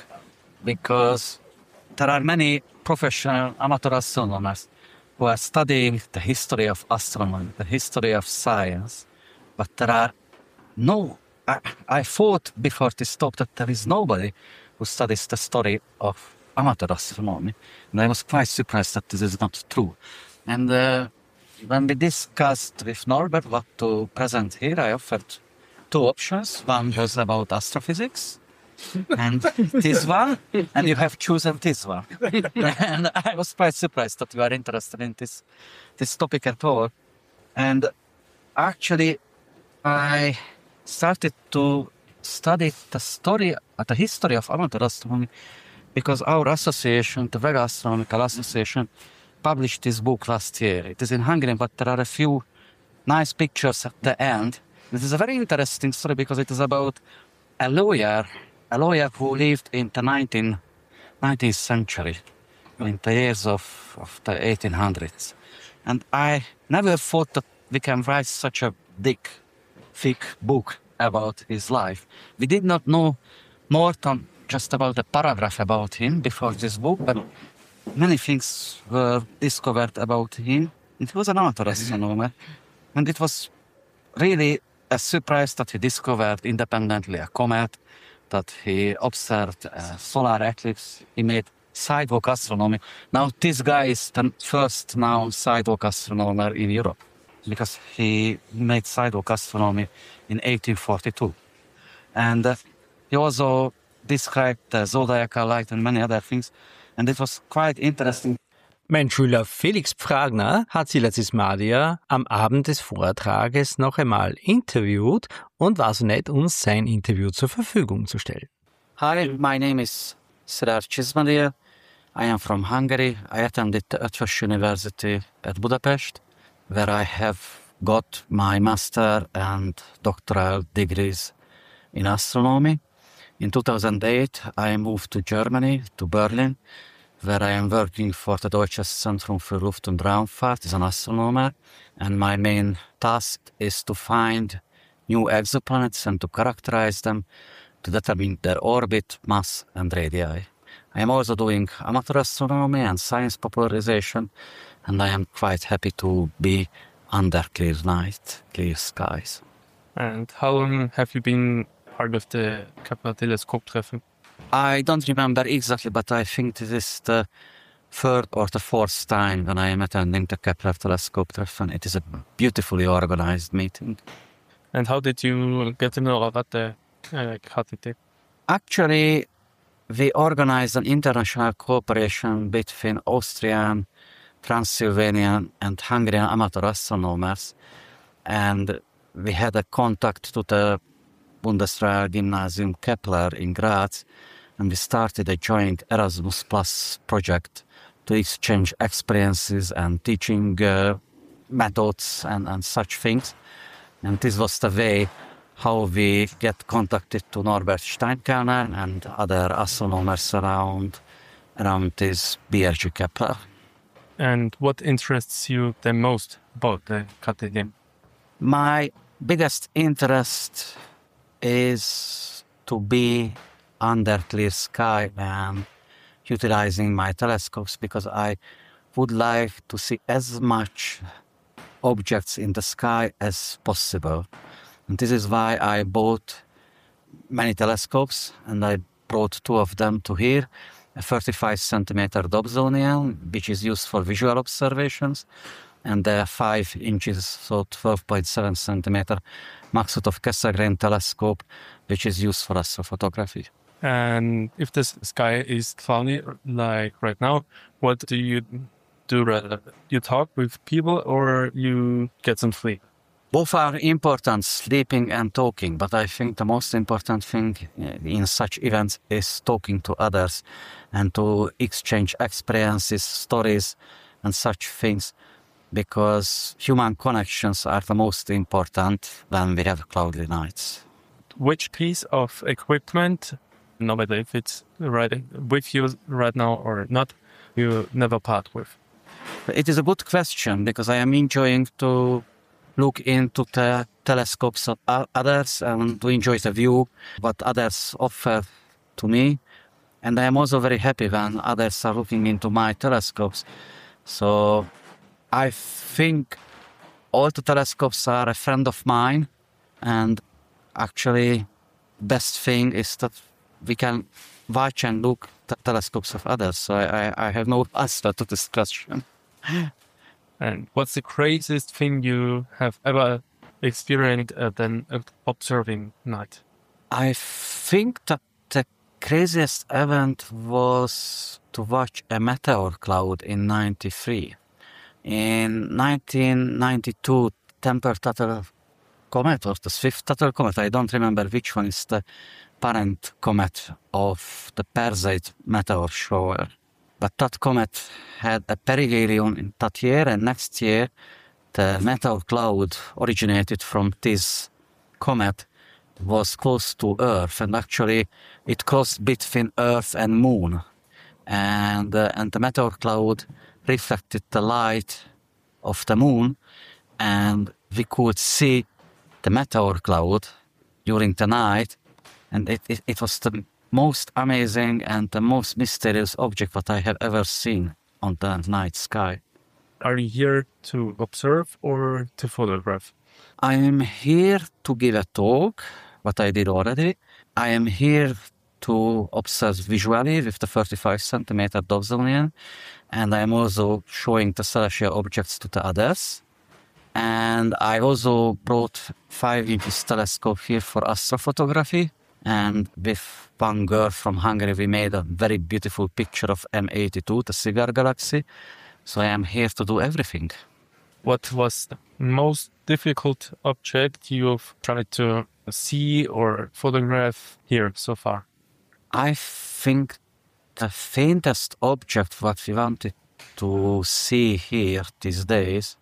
because there are many professional amateur astronomers who are studying the history of astronomy, the history of science, but there are no, I, I thought before this talk that there is nobody who studies the story of amateur astronomy, and I was quite surprised that this is not true. And uh, when we discussed with Norbert what to present here, I offered two options. One was about astrophysics, and this one, and you have chosen this one. And I was quite surprised that you are interested in this this topic at all. And actually, I started to study the story, uh, the history of amateur astronomy, because our association, the Vega Astronomical Association, published this book last year. It is in Hungarian, but there are a few nice pictures at the end. This is a very interesting story because it is about a lawyer, a lawyer who lived in the nineteenth century, in the years of, of the eighteen hundreds. And I never thought that we can write such a big, thick book about his life. We did not know more than just about a paragraph about him before this book, but many things were discovered about him. He was an amateur astronomer, and it was really a surprise that he discovered independently a comet, that he observed a solar eclipse, he made sidewalk astronomy. Now this guy is the first known sidewalk astronomer in Europe, because he made sidewalk astronomy in eighteen forty-two. And uh, he also described the zodiacal light and many other things, and it was quite interesting. Mein Schüler Felix Pfragner hat Silas Ismadia am Abend des Vortrages noch einmal interviewt und war so nett, uns sein Interview zur Verfügung zu stellen. Hi, my name is Silas Ismadia. I am from Hungary. I attended the Eötvös University at Budapest, where I have got my master and doctoral degrees in astronomy. In two thousand eight, I moved to Germany, to Berlin, where I am working for the Deutsches Zentrum für Luft- und Raumfahrt as an astronomer. And my main task is to find new exoplanets and to characterize them, to determine their orbit, mass, and radii. I am also doing amateur astronomy and science popularization, and I am quite happy to be under clear night, clear skies. And how long have you been part of the Kepler Teleskop-Treffen? I don't remember exactly, but I think this is the third or the fourth time when I am attending the Kepler Teleskop-Treffen. It is a beautifully organized meeting. And how did you get to know about the uh, K T T? Actually, we organized an international cooperation between Austrian, Transylvanian, and Hungarian amateur astronomers, and we had a contact to the Bundeswehr Gymnasium Kepler in Graz, and we started a joint Erasmus Plus project to exchange experiences and teaching uh, methods and, and such things. And this was the way how we get contacted to Norbert Steinkellner and other astronomers around, around this B R G Kepler. And what interests you the most about the K T T? My biggest interest is to be under clear sky and utilizing my telescopes, because I would like to see as much objects in the sky as possible. And this is why I bought many telescopes, and I brought two of them to here. A thirty-five centimeter Dobsonian, which is used for visual observations, and a five inches, so twelve point seven centimeter Maksutov-Cassegrain telescope, which is used for astrophotography. And if the sky is cloudy, like right now, what do you do rather? You talk with people or you get some sleep? Both are important, sleeping and talking, but I think the most important thing in such events is talking to others and to exchange experiences, stories, and such things, because human connections are the most important when we have cloudy nights. Which piece of equipment, no matter if it's right with you right now or not, you never part with? It is a good question, because I am enjoying to look into the telescopes of others and to enjoy the view what others offer to me. And I am also very happy when others are looking into my telescopes. So I think all the telescopes are a friend of mine, and actually best thing is that we can watch and look at the telescopes of others. So I, I have no answer to this question. And what's the craziest thing you have ever experienced uh, than uh, observing night? I think that the craziest event was to watch a meteor cloud in ninety-three. In nineteen ninety-two, Tempel-Tuttle comet, or the Swift-Tuttle comet, I don't remember which one is the parent comet of the Perseid meteor shower. But that comet had a perihelion in that year, and next year the meteor cloud originated from this comet was close to Earth, and actually it crossed between Earth and Moon. And, uh, and the meteor cloud reflected the light of the Moon, and we could see the meteor cloud during the night, and it, it, it was the most amazing and the most mysterious object that I have ever seen on the night sky. Are you here to observe or to photograph? I am here to give a talk, what I did already. I am here to observe visually with the thirty-five centimeter Dobsonian, and I am also showing the celestial objects to the others. And I also brought five inches telescope here for astrophotography, and with one girl from Hungary we made a very beautiful picture of M eighty-two, the cigar galaxy. So I am here to do everything. What was the most difficult object you've tried to see or photograph here so far? I think the faintest object what we wanted to see here these days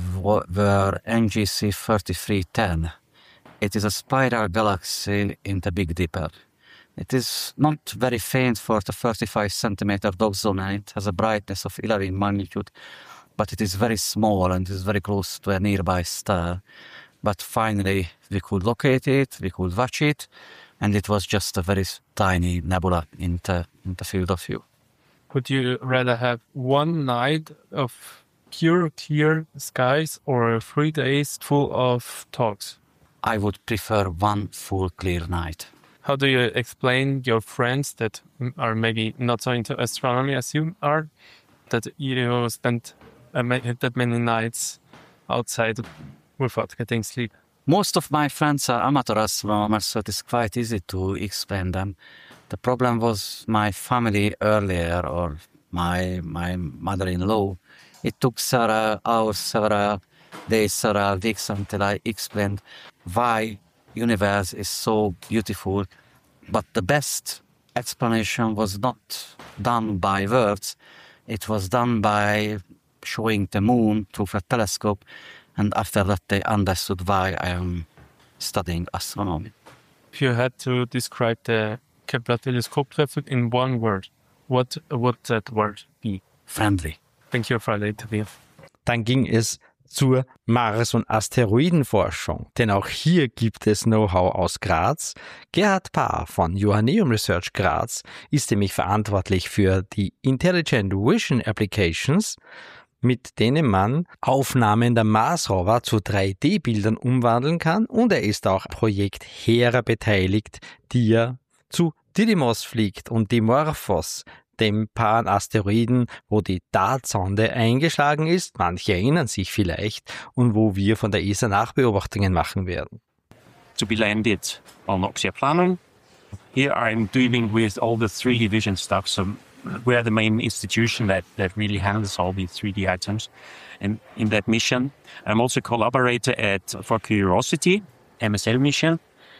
were N G C thirty-three ten. It is a spiral galaxy in the Big Dipper. It is not very faint for the thirty-five centimeter Dobsonian. It has a brightness of eleven magnitude, but it is very small and is very close to a nearby star. But finally, we could locate it, we could watch it, and it was just a very tiny nebula in the, in the field of view. Would you rather have one night of pure clear skies or three days full of talks? I would prefer one full clear night. How do you explain your friends that are maybe not so into astronomy as you are, that you spend uh, that many nights outside without getting sleep? Most of my friends are amateur astronomers, so it is quite easy to explain them. The problem was my family earlier, or my my mother-in-law. It took several hours, several days, several weeks until I explained why universe is so beautiful. But the best explanation was not done by words. It was done by showing the moon through a telescope, and after that they understood why I am studying astronomy. If you had to describe the Kepler telescope traffic in one word, what would that word be? Friendly. Thank you for the interview. Dann ging es zur Mars- und Asteroidenforschung, denn auch hier gibt es Know-how aus Graz. Gerhard Paar von Johanneum Research Graz ist nämlich verantwortlich für die Intelligent Vision Applications, mit denen man Aufnahmen der Mars-Rover zu drei D Bildern umwandeln kann, und er ist auch am Projekt Hera beteiligt, die ja zu Didymos fliegt und Dimorphos, dem Pan-Asteroiden, wo die Dartsonde eingeschlagen ist, manche erinnern sich vielleicht, und wo wir von der E S A Nachbeobachtungen machen werden. To be landed on Oxyaplanum. Here I'm dealing with all the three D vision stuff, so we're the main institution that, that really handles all these three D items. And in that mission, I'm also a collaborator at for Curiosity, M S L mission,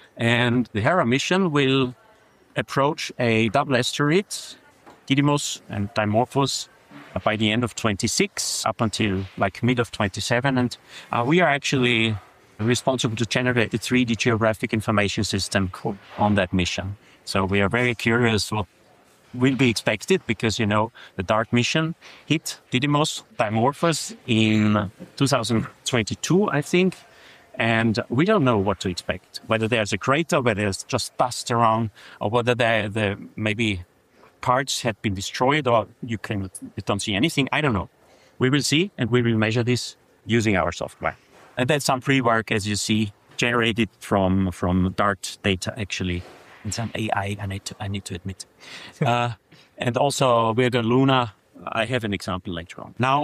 and the Hera mission will approach a double asteroid, Didymos and Dimorphos, uh, by the end of twenty-six up until like mid of twenty-seven. And uh, we are actually responsible to generate the three D geographic information system on that mission. So we are very curious what will be expected, because, you know, the DART mission hit Didymos, Dimorphos in two thousand twenty-two, I think. And we don't know what to expect, whether there's a crater, whether there's just dust around, or whether there, the maybe parts had been destroyed, or you can you don't see anything. I don't know. We will see, and we will measure this using our software. And that's some pre-work, as you see, generated from from DART data, actually, and some A I. I need to I need to admit. uh, and also with the Luna, I have an example later on. Now,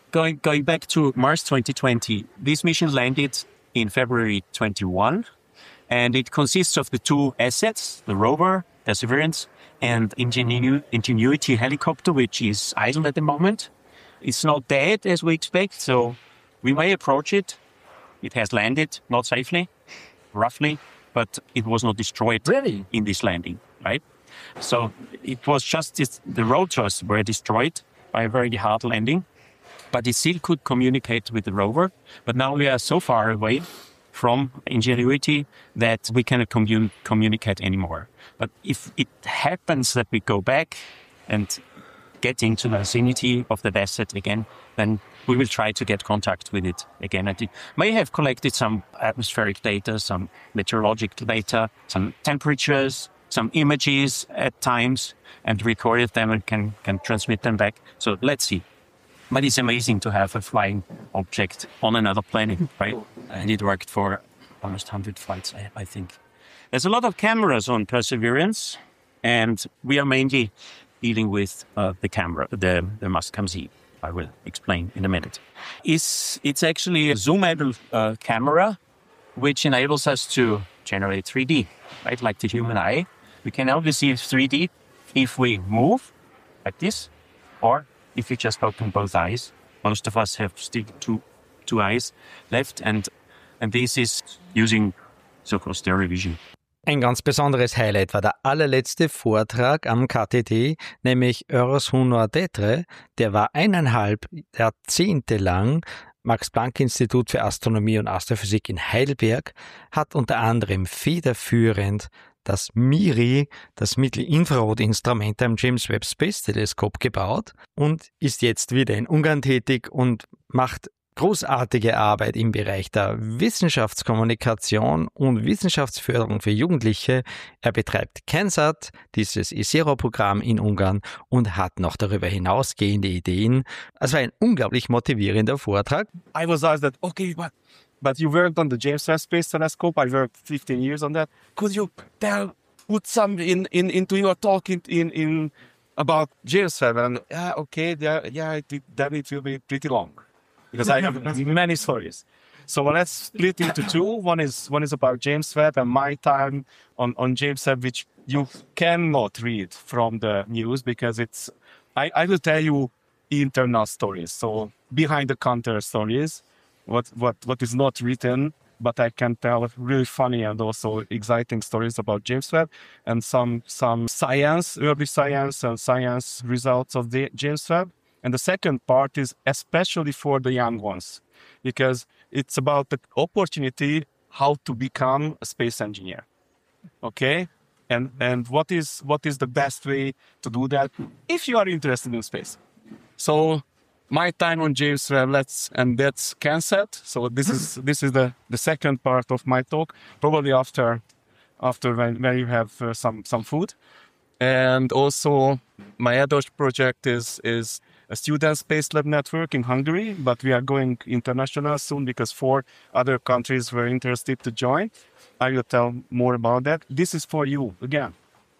going going back to Mars twenty twenty, this mission landed in February twenty-one, and it consists of the two assets, the rover, Perseverance, and Ingenu- Ingenuity helicopter, which is idle at the moment. It's not dead as we expect, so we may approach it. It has landed, not safely, roughly, but it was not destroyed Really? in this landing, right? So it was just this, the rotors were destroyed by a very hard landing, but it still could communicate with the rover. But now we are so far away from Ingenuity that we cannot commun- communicate anymore. But if it happens that we go back and get into the vicinity of the asset again, then we will try to get contact with it again. And it may have collected some atmospheric data, some meteorological data, some temperatures, some images at times, and recorded them and can, can transmit them back. So let's see. But it's amazing to have a flying object on another planet, right? And it worked for almost one hundred flights, I, I think. There's a lot of cameras on Perseverance, and we are mainly dealing with uh, the camera, the, the Mastcam Z. I will explain in a minute. It's, it's actually a zoomable uh, camera, which enables us to generate three D, right? Like the human eye. We can only see three D if we move like this, or if you just open both eyes. Most of us have still two two eyes left, and and this is using so-called stereo vision. Ein ganz besonderes Highlight war der allerletzte Vortrag am K T D, nämlich Euros Honor Detre. Der war eineinhalb Jahrzehnte lang. Max-Planck-Institut für Astronomie und Astrophysik in Heidelberg hat unter anderem federführend das MIRI, das Mittelinfrarotinstrument am James Webb Space Teleskop, gebaut und ist jetzt wieder in Ungarn tätig und macht großartige Arbeit im Bereich der Wissenschaftskommunikation und Wissenschaftsförderung für Jugendliche. Er betreibt KenSat, dieses ISERO-Programm in Ungarn, und hat noch darüber hinausgehende Ideen. Es war ein unglaublich motivierender Vortrag. I was asked that, okay, but, but you worked on the James Webb Space Telescope. I worked fifteen years on that. Could you tell, put some in, in into your talk in, in, in about James Webb? And yeah, okay, yeah, yeah, it, then it will be pretty long, because I have many stories. So let's split into two. One is one is about James Webb and my time on, on James Webb, which you cannot read from the news because it's, I, I will tell you internal stories. So behind the counter stories, what, what, what is not written, but I can tell really funny and also exciting stories about James Webb and some, some science, early science and science results of the James Webb. And the second part is especially for the young ones, because it's about the opportunity how to become a space engineer. Okay? And and what is what is the best way to do that if you are interested in space? So my time on James Webb, let's and that's KenSat. So this is this is the, the second part of my talk, probably after after when, when you have uh, some some food. And also my other project is is a student space lab network in Hungary, but we are going international soon because four other countries were interested to join. I will tell more about that. This is for you again.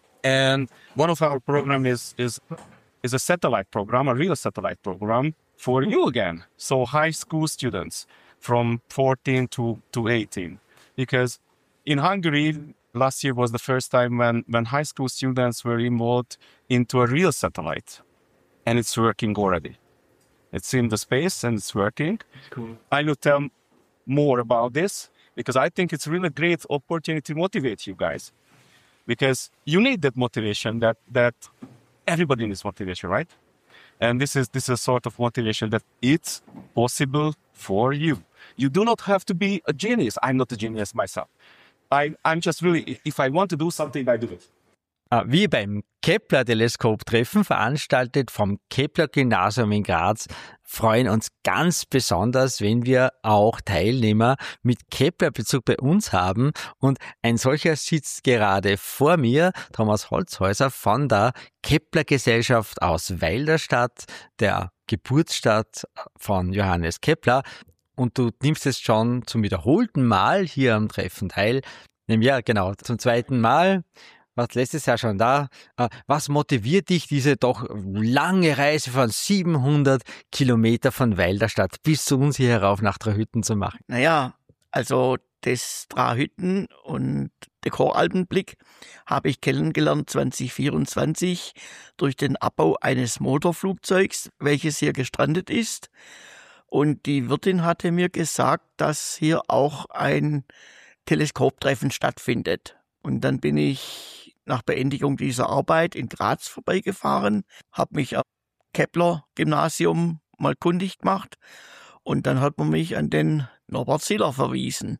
And one of our program is is is a satellite program, a real satellite program for you again. So high school students from fourteen to, to eighteen. Because in Hungary, last year was the first time when, when high school students were involved into a real satellite. And it's working already. It's in the space and it's working. Cool. I will tell more about this because I think it's really a great opportunity to motivate you guys. Because you need that motivation, that that everybody needs motivation, right? And this is this is a sort of motivation that it's possible for you. You do not have to be a genius. I'm not a genius myself. I, I'm just really, if I want to do something, I do it. Wie beim Kepler-Teleskop-Treffen, veranstaltet vom Kepler-Gymnasium in Graz, freuen uns ganz besonders, wenn wir auch Teilnehmer mit Kepler-Bezug bei uns haben. Und ein solcher sitzt gerade vor mir, Thomas Holzhäuser von der Kepler-Gesellschaft aus Weilerstadt, der Geburtsstadt von Johannes Kepler. Und du nimmst es schon zum wiederholten Mal hier am Treffen teil. Ja, genau, zum zweiten Mal. warst letztes Jahr schon da. Was motiviert dich, diese doch lange Reise von siebenhundert Kilometer von Weilerstadt bis zu uns hier herauf nach Trahütten zu machen? Naja, also das Trahütten und der Koralpenblick habe ich kennengelernt zwanzig vierundzwanzig durch den Abbau eines Motorflugzeugs, welches hier gestrandet ist. Und die Wirtin hatte mir gesagt, dass hier auch ein Teleskoptreffen stattfindet. Und dann bin ich nach Beendigung dieser Arbeit in Graz vorbeigefahren, habe mich am Kepler-Gymnasium mal kundig gemacht und dann hat man mich an den Norbert Siller verwiesen.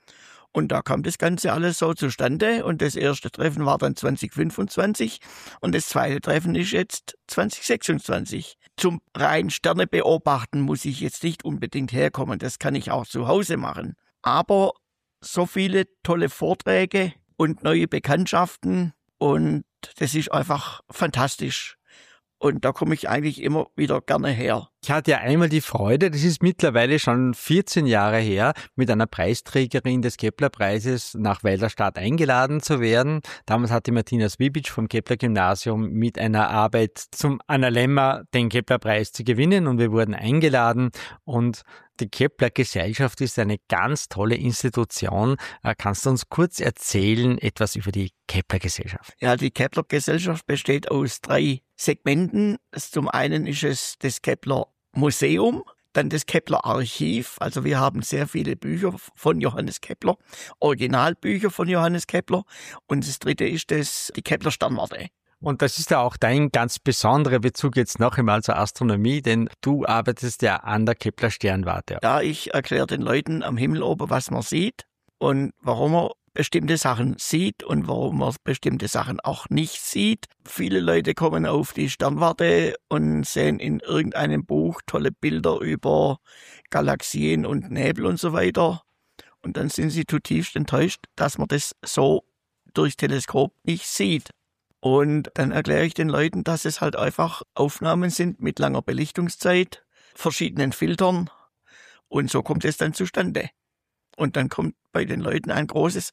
Und da kam das Ganze alles so zustande und das erste Treffen war dann zwanzig fünfundzwanzig und das zweite Treffen ist jetzt zwanzig sechsundzwanzig. Zum rein Sterne beobachten muss ich jetzt nicht unbedingt herkommen, das kann ich auch zu Hause machen. Aber so viele tolle Vorträge und neue Bekanntschaften und das ist einfach fantastisch. Und da komme ich eigentlich immer wieder gerne her. Ich hatte ja einmal die Freude, das ist mittlerweile schon vierzehn Jahre her, mit einer Preisträgerin des Kepler-Preises nach Weilerstadt eingeladen zu werden. Damals hatte Martina Swibic vom Kepler-Gymnasium mit einer Arbeit zum Analemma den Kepler-Preis zu gewinnen und wir wurden eingeladen und die Kepler-Gesellschaft ist eine ganz tolle Institution. Kannst du uns kurz erzählen, etwas über die Kepler-Gesellschaft? Ja, die Kepler-Gesellschaft besteht aus drei Segmenten. Zum einen ist es das Kepler-Museum, dann das Kepler-Archiv. Also wir haben sehr viele Bücher von Johannes Kepler, Originalbücher von Johannes Kepler. Und das dritte ist das, die Kepler-Sternwarte. Und das ist ja auch dein ganz besonderer Bezug jetzt noch einmal zur Astronomie, denn du arbeitest ja an der Kepler-Sternwarte. Ja, ich erkläre den Leuten am Himmel oben, was man sieht und warum man bestimmte Sachen sieht und warum man bestimmte Sachen auch nicht sieht. Viele Leute kommen auf die Sternwarte und sehen in irgendeinem Buch tolle Bilder über Galaxien und Nebel und so weiter. Und dann sind sie zutiefst enttäuscht, dass man das so durchs Teleskop nicht sieht. Und dann erkläre ich den Leuten, dass es halt einfach Aufnahmen sind mit langer Belichtungszeit, verschiedenen Filtern und so kommt es dann zustande. Und dann kommt bei den Leuten ein großes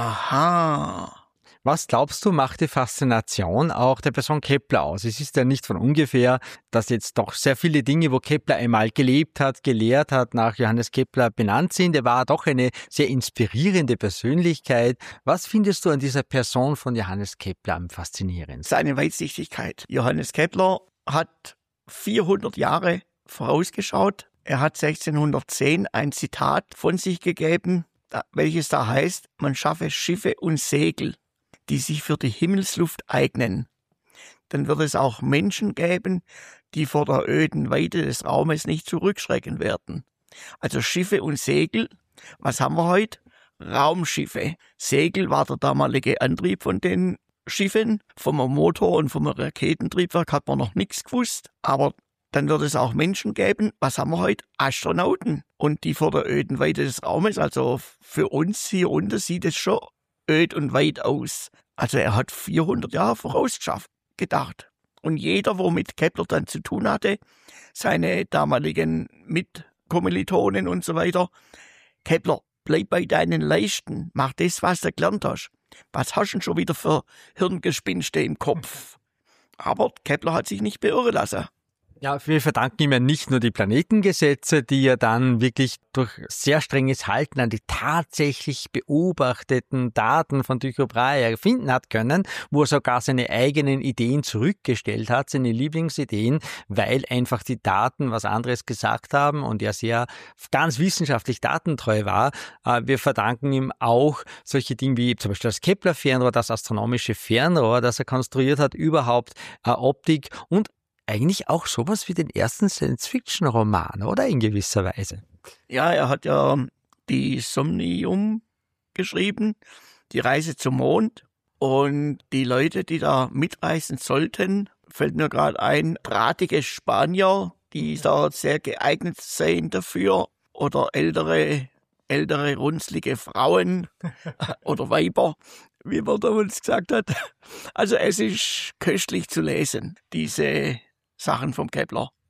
Aha. Was glaubst du, macht die Faszination auch der Person Kepler aus? Es ist ja nicht von ungefähr, dass jetzt doch sehr viele Dinge, wo Kepler einmal gelebt hat, gelehrt hat, nach Johannes Kepler benannt sind. Er war doch eine sehr inspirierende Persönlichkeit. Was findest du an dieser Person von Johannes Kepler am faszinierendsten? Seine Weitsichtigkeit. Johannes Kepler hat vierhundert Jahre vorausgeschaut. Er hat sechzehnhundertzehn ein Zitat von sich gegeben, welches da heißt, man schaffe Schiffe und Segel, die sich für die Himmelsluft eignen. Dann wird es auch Menschen geben, die vor der öden Weite des Raumes nicht zurückschrecken werden. Also Schiffe und Segel, was haben wir heute? Raumschiffe. Segel war der damalige Antrieb von den Schiffen. Vom Motor und vom Raketentriebwerk hat man noch nichts gewusst. Aber dann wird es auch Menschen geben, was haben wir heute? Astronauten. Und die vor der öden Weite des Raumes, also für uns hier unten sieht es schon öd und weit aus. Also er hat vierhundert Jahre vorausgeschafft, gedacht. Und jeder, der mit Kepler dann zu tun hatte, seine damaligen Mitkommilitonen und so weiter, Kepler, bleib bei deinen Leisten, mach das, was du gelernt hast. Was hast du denn schon wieder für Hirngespinste im Kopf? Aber Kepler hat sich nicht beirren lassen. Ja, wir verdanken ihm ja nicht nur die Planetengesetze, die er dann wirklich durch sehr strenges Halten an die tatsächlich beobachteten Daten von Tycho Brahe erfinden hat können, wo er sogar seine eigenen Ideen zurückgestellt hat, seine Lieblingsideen, weil einfach die Daten was anderes gesagt haben und er sehr ganz wissenschaftlich datentreu war. Wir verdanken ihm auch solche Dinge wie zum Beispiel das Kepler-Fernrohr, das astronomische Fernrohr, das er konstruiert hat, überhaupt Optik und eigentlich auch sowas wie den ersten Science-Fiction-Roman, oder in gewisser Weise? Ja, er hat ja die Somnium geschrieben, die Reise zum Mond. Und die Leute, die da mitreisen sollten, fällt mir gerade ein, drahtige Spanier, die da sehr geeignet seien dafür. Oder ältere, ältere runzlige Frauen oder Weiber, wie man da uns gesagt hat. Also es ist köstlich zu lesen, diese Sachen vom Kepler.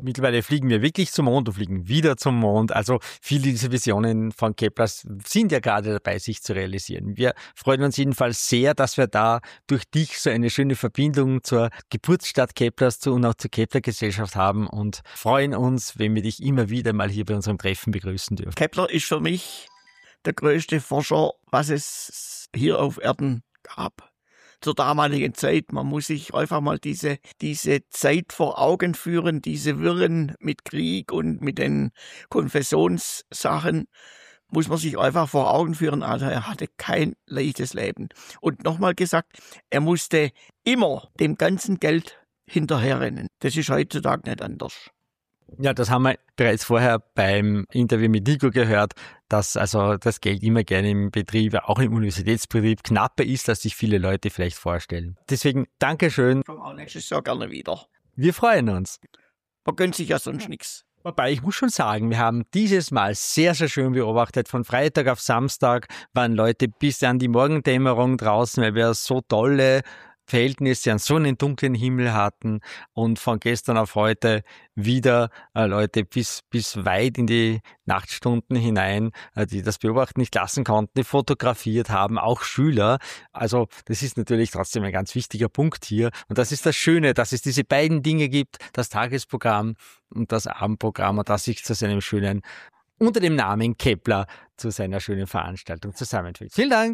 Mittlerweile fliegen wir wirklich zum Mond und fliegen wieder zum Mond. Also viele dieser Visionen von Kepler sind ja gerade dabei, sich zu realisieren. Wir freuen uns jedenfalls sehr, dass wir da durch dich so eine schöne Verbindung zur Geburtsstadt Keplers zu und auch zur Kepler-Gesellschaft haben und freuen uns, wenn wir dich immer wieder mal hier bei unserem Treffen begrüßen dürfen. Kepler ist für mich der größte Forscher, was es hier auf Erden gab. Zur damaligen Zeit. Man muss sich einfach mal diese, diese Zeit vor Augen führen, diese Wirren mit Krieg und mit den Konfessionssachen, muss man sich einfach vor Augen führen. Also er hatte kein leichtes Leben. Und nochmal gesagt, er musste immer dem ganzen Geld hinterherrennen. Das ist heutzutage nicht anders. Ja, das haben wir bereits vorher beim Interview mit Nico gehört, dass also das Geld immer gerne im Betrieb, auch im Universitätsbetrieb, knapper ist, als sich viele Leute vielleicht vorstellen. Deswegen Dankeschön. Kommen auch nächstes Jahr gerne wieder. Wir freuen uns. Man gönnt sich ja sonst nichts. Wobei, ich muss schon sagen, wir haben dieses Mal sehr, sehr schön beobachtet. Von Freitag auf Samstag waren Leute bis an die Morgendämmerung draußen, weil wir so tolle Verhältnisse an so einen dunklen Himmel hatten und von gestern auf heute wieder äh, Leute bis bis weit in die Nachtstunden hinein, äh, die das beobachten nicht lassen konnten, die fotografiert haben, auch Schüler. Also das ist natürlich trotzdem ein ganz wichtiger Punkt hier und das ist das Schöne, dass es diese beiden Dinge gibt, das Tagesprogramm und das Abendprogramm und das sich zu seinem schönen, unter dem Namen Kepler, zu seiner schönen Veranstaltung zusammenfügt. Vielen Dank!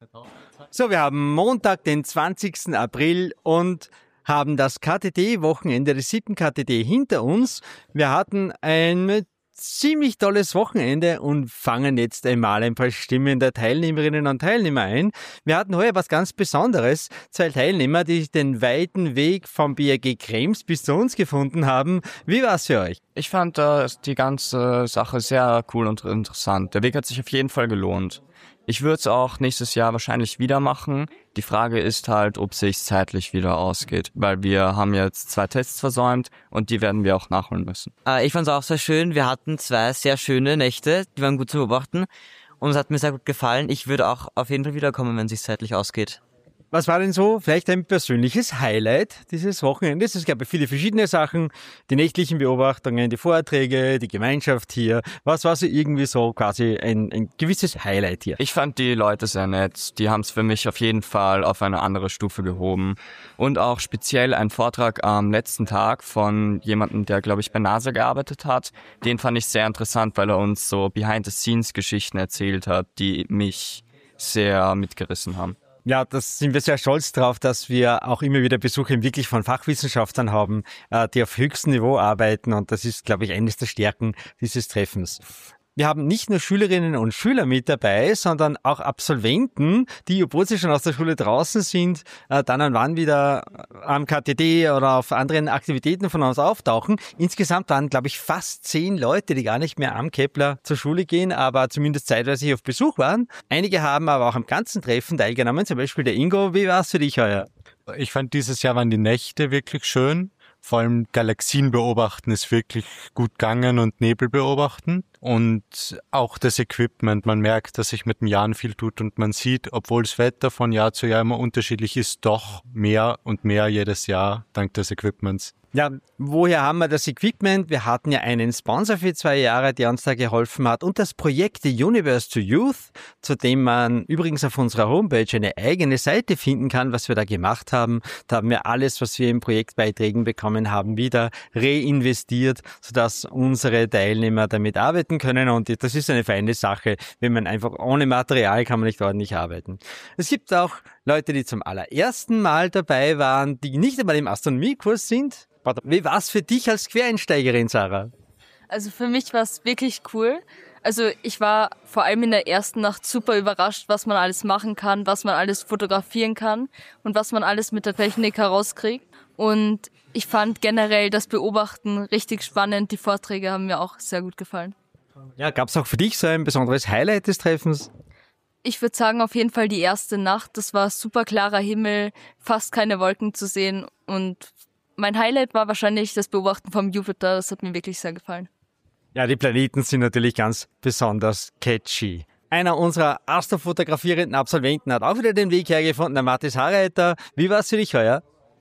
So, wir haben Montag, den zwanzigsten April und haben das K T D-Wochenende, das siebten K T D hinter uns. Wir hatten ein ziemlich tolles Wochenende und fangen jetzt einmal ein paar Stimmen der Teilnehmerinnen und Teilnehmer ein. Wir hatten heuer was ganz Besonderes. Zwei Teilnehmer, die den weiten Weg vom B R G Krems bis zu uns gefunden haben. Wie war's für euch? Ich fand äh, die ganze Sache sehr cool und interessant. Der Weg hat sich auf jeden Fall gelohnt. Ich würde es auch nächstes Jahr wahrscheinlich wieder machen. Die Frage ist halt, ob es sich zeitlich wieder ausgeht, weil wir haben jetzt zwei Tests versäumt und die werden wir auch nachholen müssen. Äh, ich fand es auch sehr schön. Wir hatten zwei sehr schöne Nächte, die waren gut zu beobachten und es hat mir sehr gut gefallen. Ich würde auch auf jeden Fall wiederkommen, wenn es sich zeitlich ausgeht. Was war denn so vielleicht ein persönliches Highlight dieses Wochenendes? Es gab ja viele verschiedene Sachen, die nächtlichen Beobachtungen, die Vorträge, die Gemeinschaft hier. Was war so irgendwie so quasi ein, ein gewisses Highlight hier? Ich fand die Leute sehr nett. Die haben es für mich auf jeden Fall auf eine andere Stufe gehoben. Und auch speziell ein Vortrag am letzten Tag von jemandem, der, glaube ich, bei NASA gearbeitet hat. Den fand ich sehr interessant, weil er uns so Behind-the-Scenes-Geschichten erzählt hat, die mich sehr mitgerissen haben. Ja, das sind wir sehr stolz drauf, dass wir auch immer wieder Besuche wirklich von Fachwissenschaftlern haben, die auf höchstem Niveau arbeiten und das ist, glaube ich, eines der Stärken dieses Treffens. Wir haben nicht nur Schülerinnen und Schüler mit dabei, sondern auch Absolventen, die, obwohl sie schon aus der Schule draußen sind, dann und wann wieder am K T D oder auf anderen Aktivitäten von uns auftauchen. Insgesamt waren, glaube ich, fast zehn Leute, die gar nicht mehr am Kepler zur Schule gehen, aber zumindest zeitweise hier auf Besuch waren. Einige haben aber auch am ganzen Treffen teilgenommen, zum Beispiel der Ingo. Wie war es für dich heuer? Ich fand, dieses Jahr waren die Nächte wirklich schön. Vor allem Galaxien beobachten ist wirklich gut gegangen und Nebel beobachten. Und auch das Equipment, man merkt, dass sich mit dem Jahren viel tut und man sieht, obwohl das Wetter von Jahr zu Jahr immer unterschiedlich ist, doch mehr und mehr jedes Jahr dank des Equipments. Ja, woher haben wir das Equipment? Wir hatten ja einen Sponsor für zwei Jahre, der uns da geholfen hat und das Projekt The Universe to Youth, zu dem man übrigens auf unserer Homepage eine eigene Seite finden kann, was wir da gemacht haben. Da haben wir alles, was wir in Projektbeiträgen bekommen haben, wieder reinvestiert, sodass unsere Teilnehmer damit arbeiten können und das ist eine feine Sache. Wenn man einfach ohne Material kann man nicht ordentlich arbeiten. Es gibt auch Leute, die zum allerersten Mal dabei waren, die nicht einmal im Astronomiekurs sind. Wie war es für dich als Quereinsteigerin, Sarah? Also für mich war es wirklich cool. Also ich war vor allem in der ersten Nacht super überrascht, was man alles machen kann, was man alles fotografieren kann und was man alles mit der Technik herauskriegt. Und ich fand generell das Beobachten richtig spannend. Die Vorträge haben mir auch sehr gut gefallen. Ja, gab es auch für dich so ein besonderes Highlight des Treffens? Ich würde sagen, auf jeden Fall die erste Nacht. Das war super klarer Himmel, fast keine Wolken zu sehen und mein Highlight war wahrscheinlich das Beobachten vom Jupiter. Das hat mir wirklich sehr gefallen. Ja, die Planeten sind natürlich ganz besonders catchy. Einer unserer astrofotografierenden Absolventen hat auch wieder den Weg hergefunden, der Mathis Harreiter. Wie war es für dich heuer?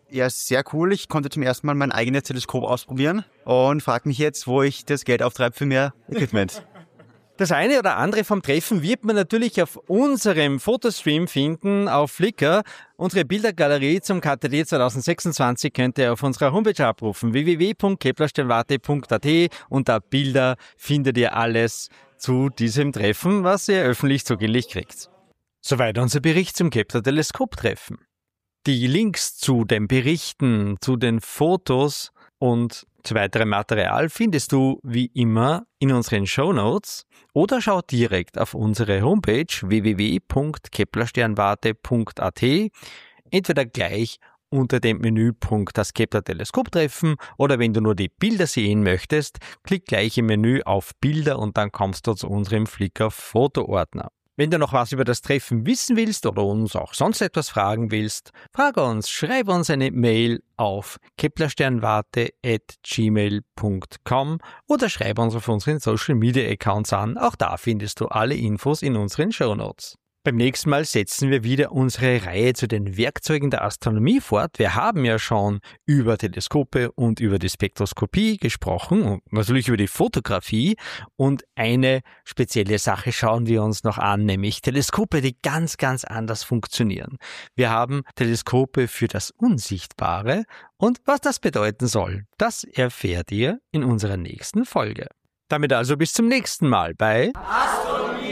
Ja, sehr cool. Ich konnte zum ersten Mal mein eigenes Teleskop ausprobieren und frage mich jetzt, wo ich das Geld auftreibe für mehr Equipment. Das eine oder andere vom Treffen wird man natürlich auf unserem Fotostream finden, auf Flickr. Unsere Bildergalerie zum K T D zwanzig sechsundzwanzig könnt ihr auf unserer Homepage abrufen, w w w punkt kepler sternwarte punkt a t. Unter Bilder findet ihr alles zu diesem Treffen, was ihr öffentlich zugänglich kriegt. Soweit unser Bericht zum Kepler-Teleskop-Treffen. Die Links zu den Berichten, zu den Fotos und zu weiterem Material findest du wie immer in unseren Shownotes oder schau direkt auf unsere Homepage w w w punkt kepler sternwarte punkt a t, entweder gleich unter dem Menüpunkt das Kepler-Teleskop-Treffen oder wenn du nur die Bilder sehen möchtest, klick gleich im Menü auf Bilder und dann kommst du zu unserem Flickr-Foto-Ordner. Wenn du noch was über das Treffen wissen willst oder uns auch sonst etwas fragen willst, frage uns, schreib uns eine Mail auf keplersternwarte at gmail punkt com oder schreib uns auf unseren Social Media Accounts an. Auch da findest du alle Infos in unseren Shownotes. Beim nächsten Mal setzen wir wieder unsere Reihe zu den Werkzeugen der Astronomie fort. Wir haben ja schon über Teleskope und über die Spektroskopie gesprochen und natürlich über die Fotografie. Und eine spezielle Sache schauen wir uns noch an, nämlich Teleskope, die ganz, ganz anders funktionieren. Wir haben Teleskope für das Unsichtbare und was das bedeuten soll, das erfährt ihr in unserer nächsten Folge. Damit also bis zum nächsten Mal bei Astronomie.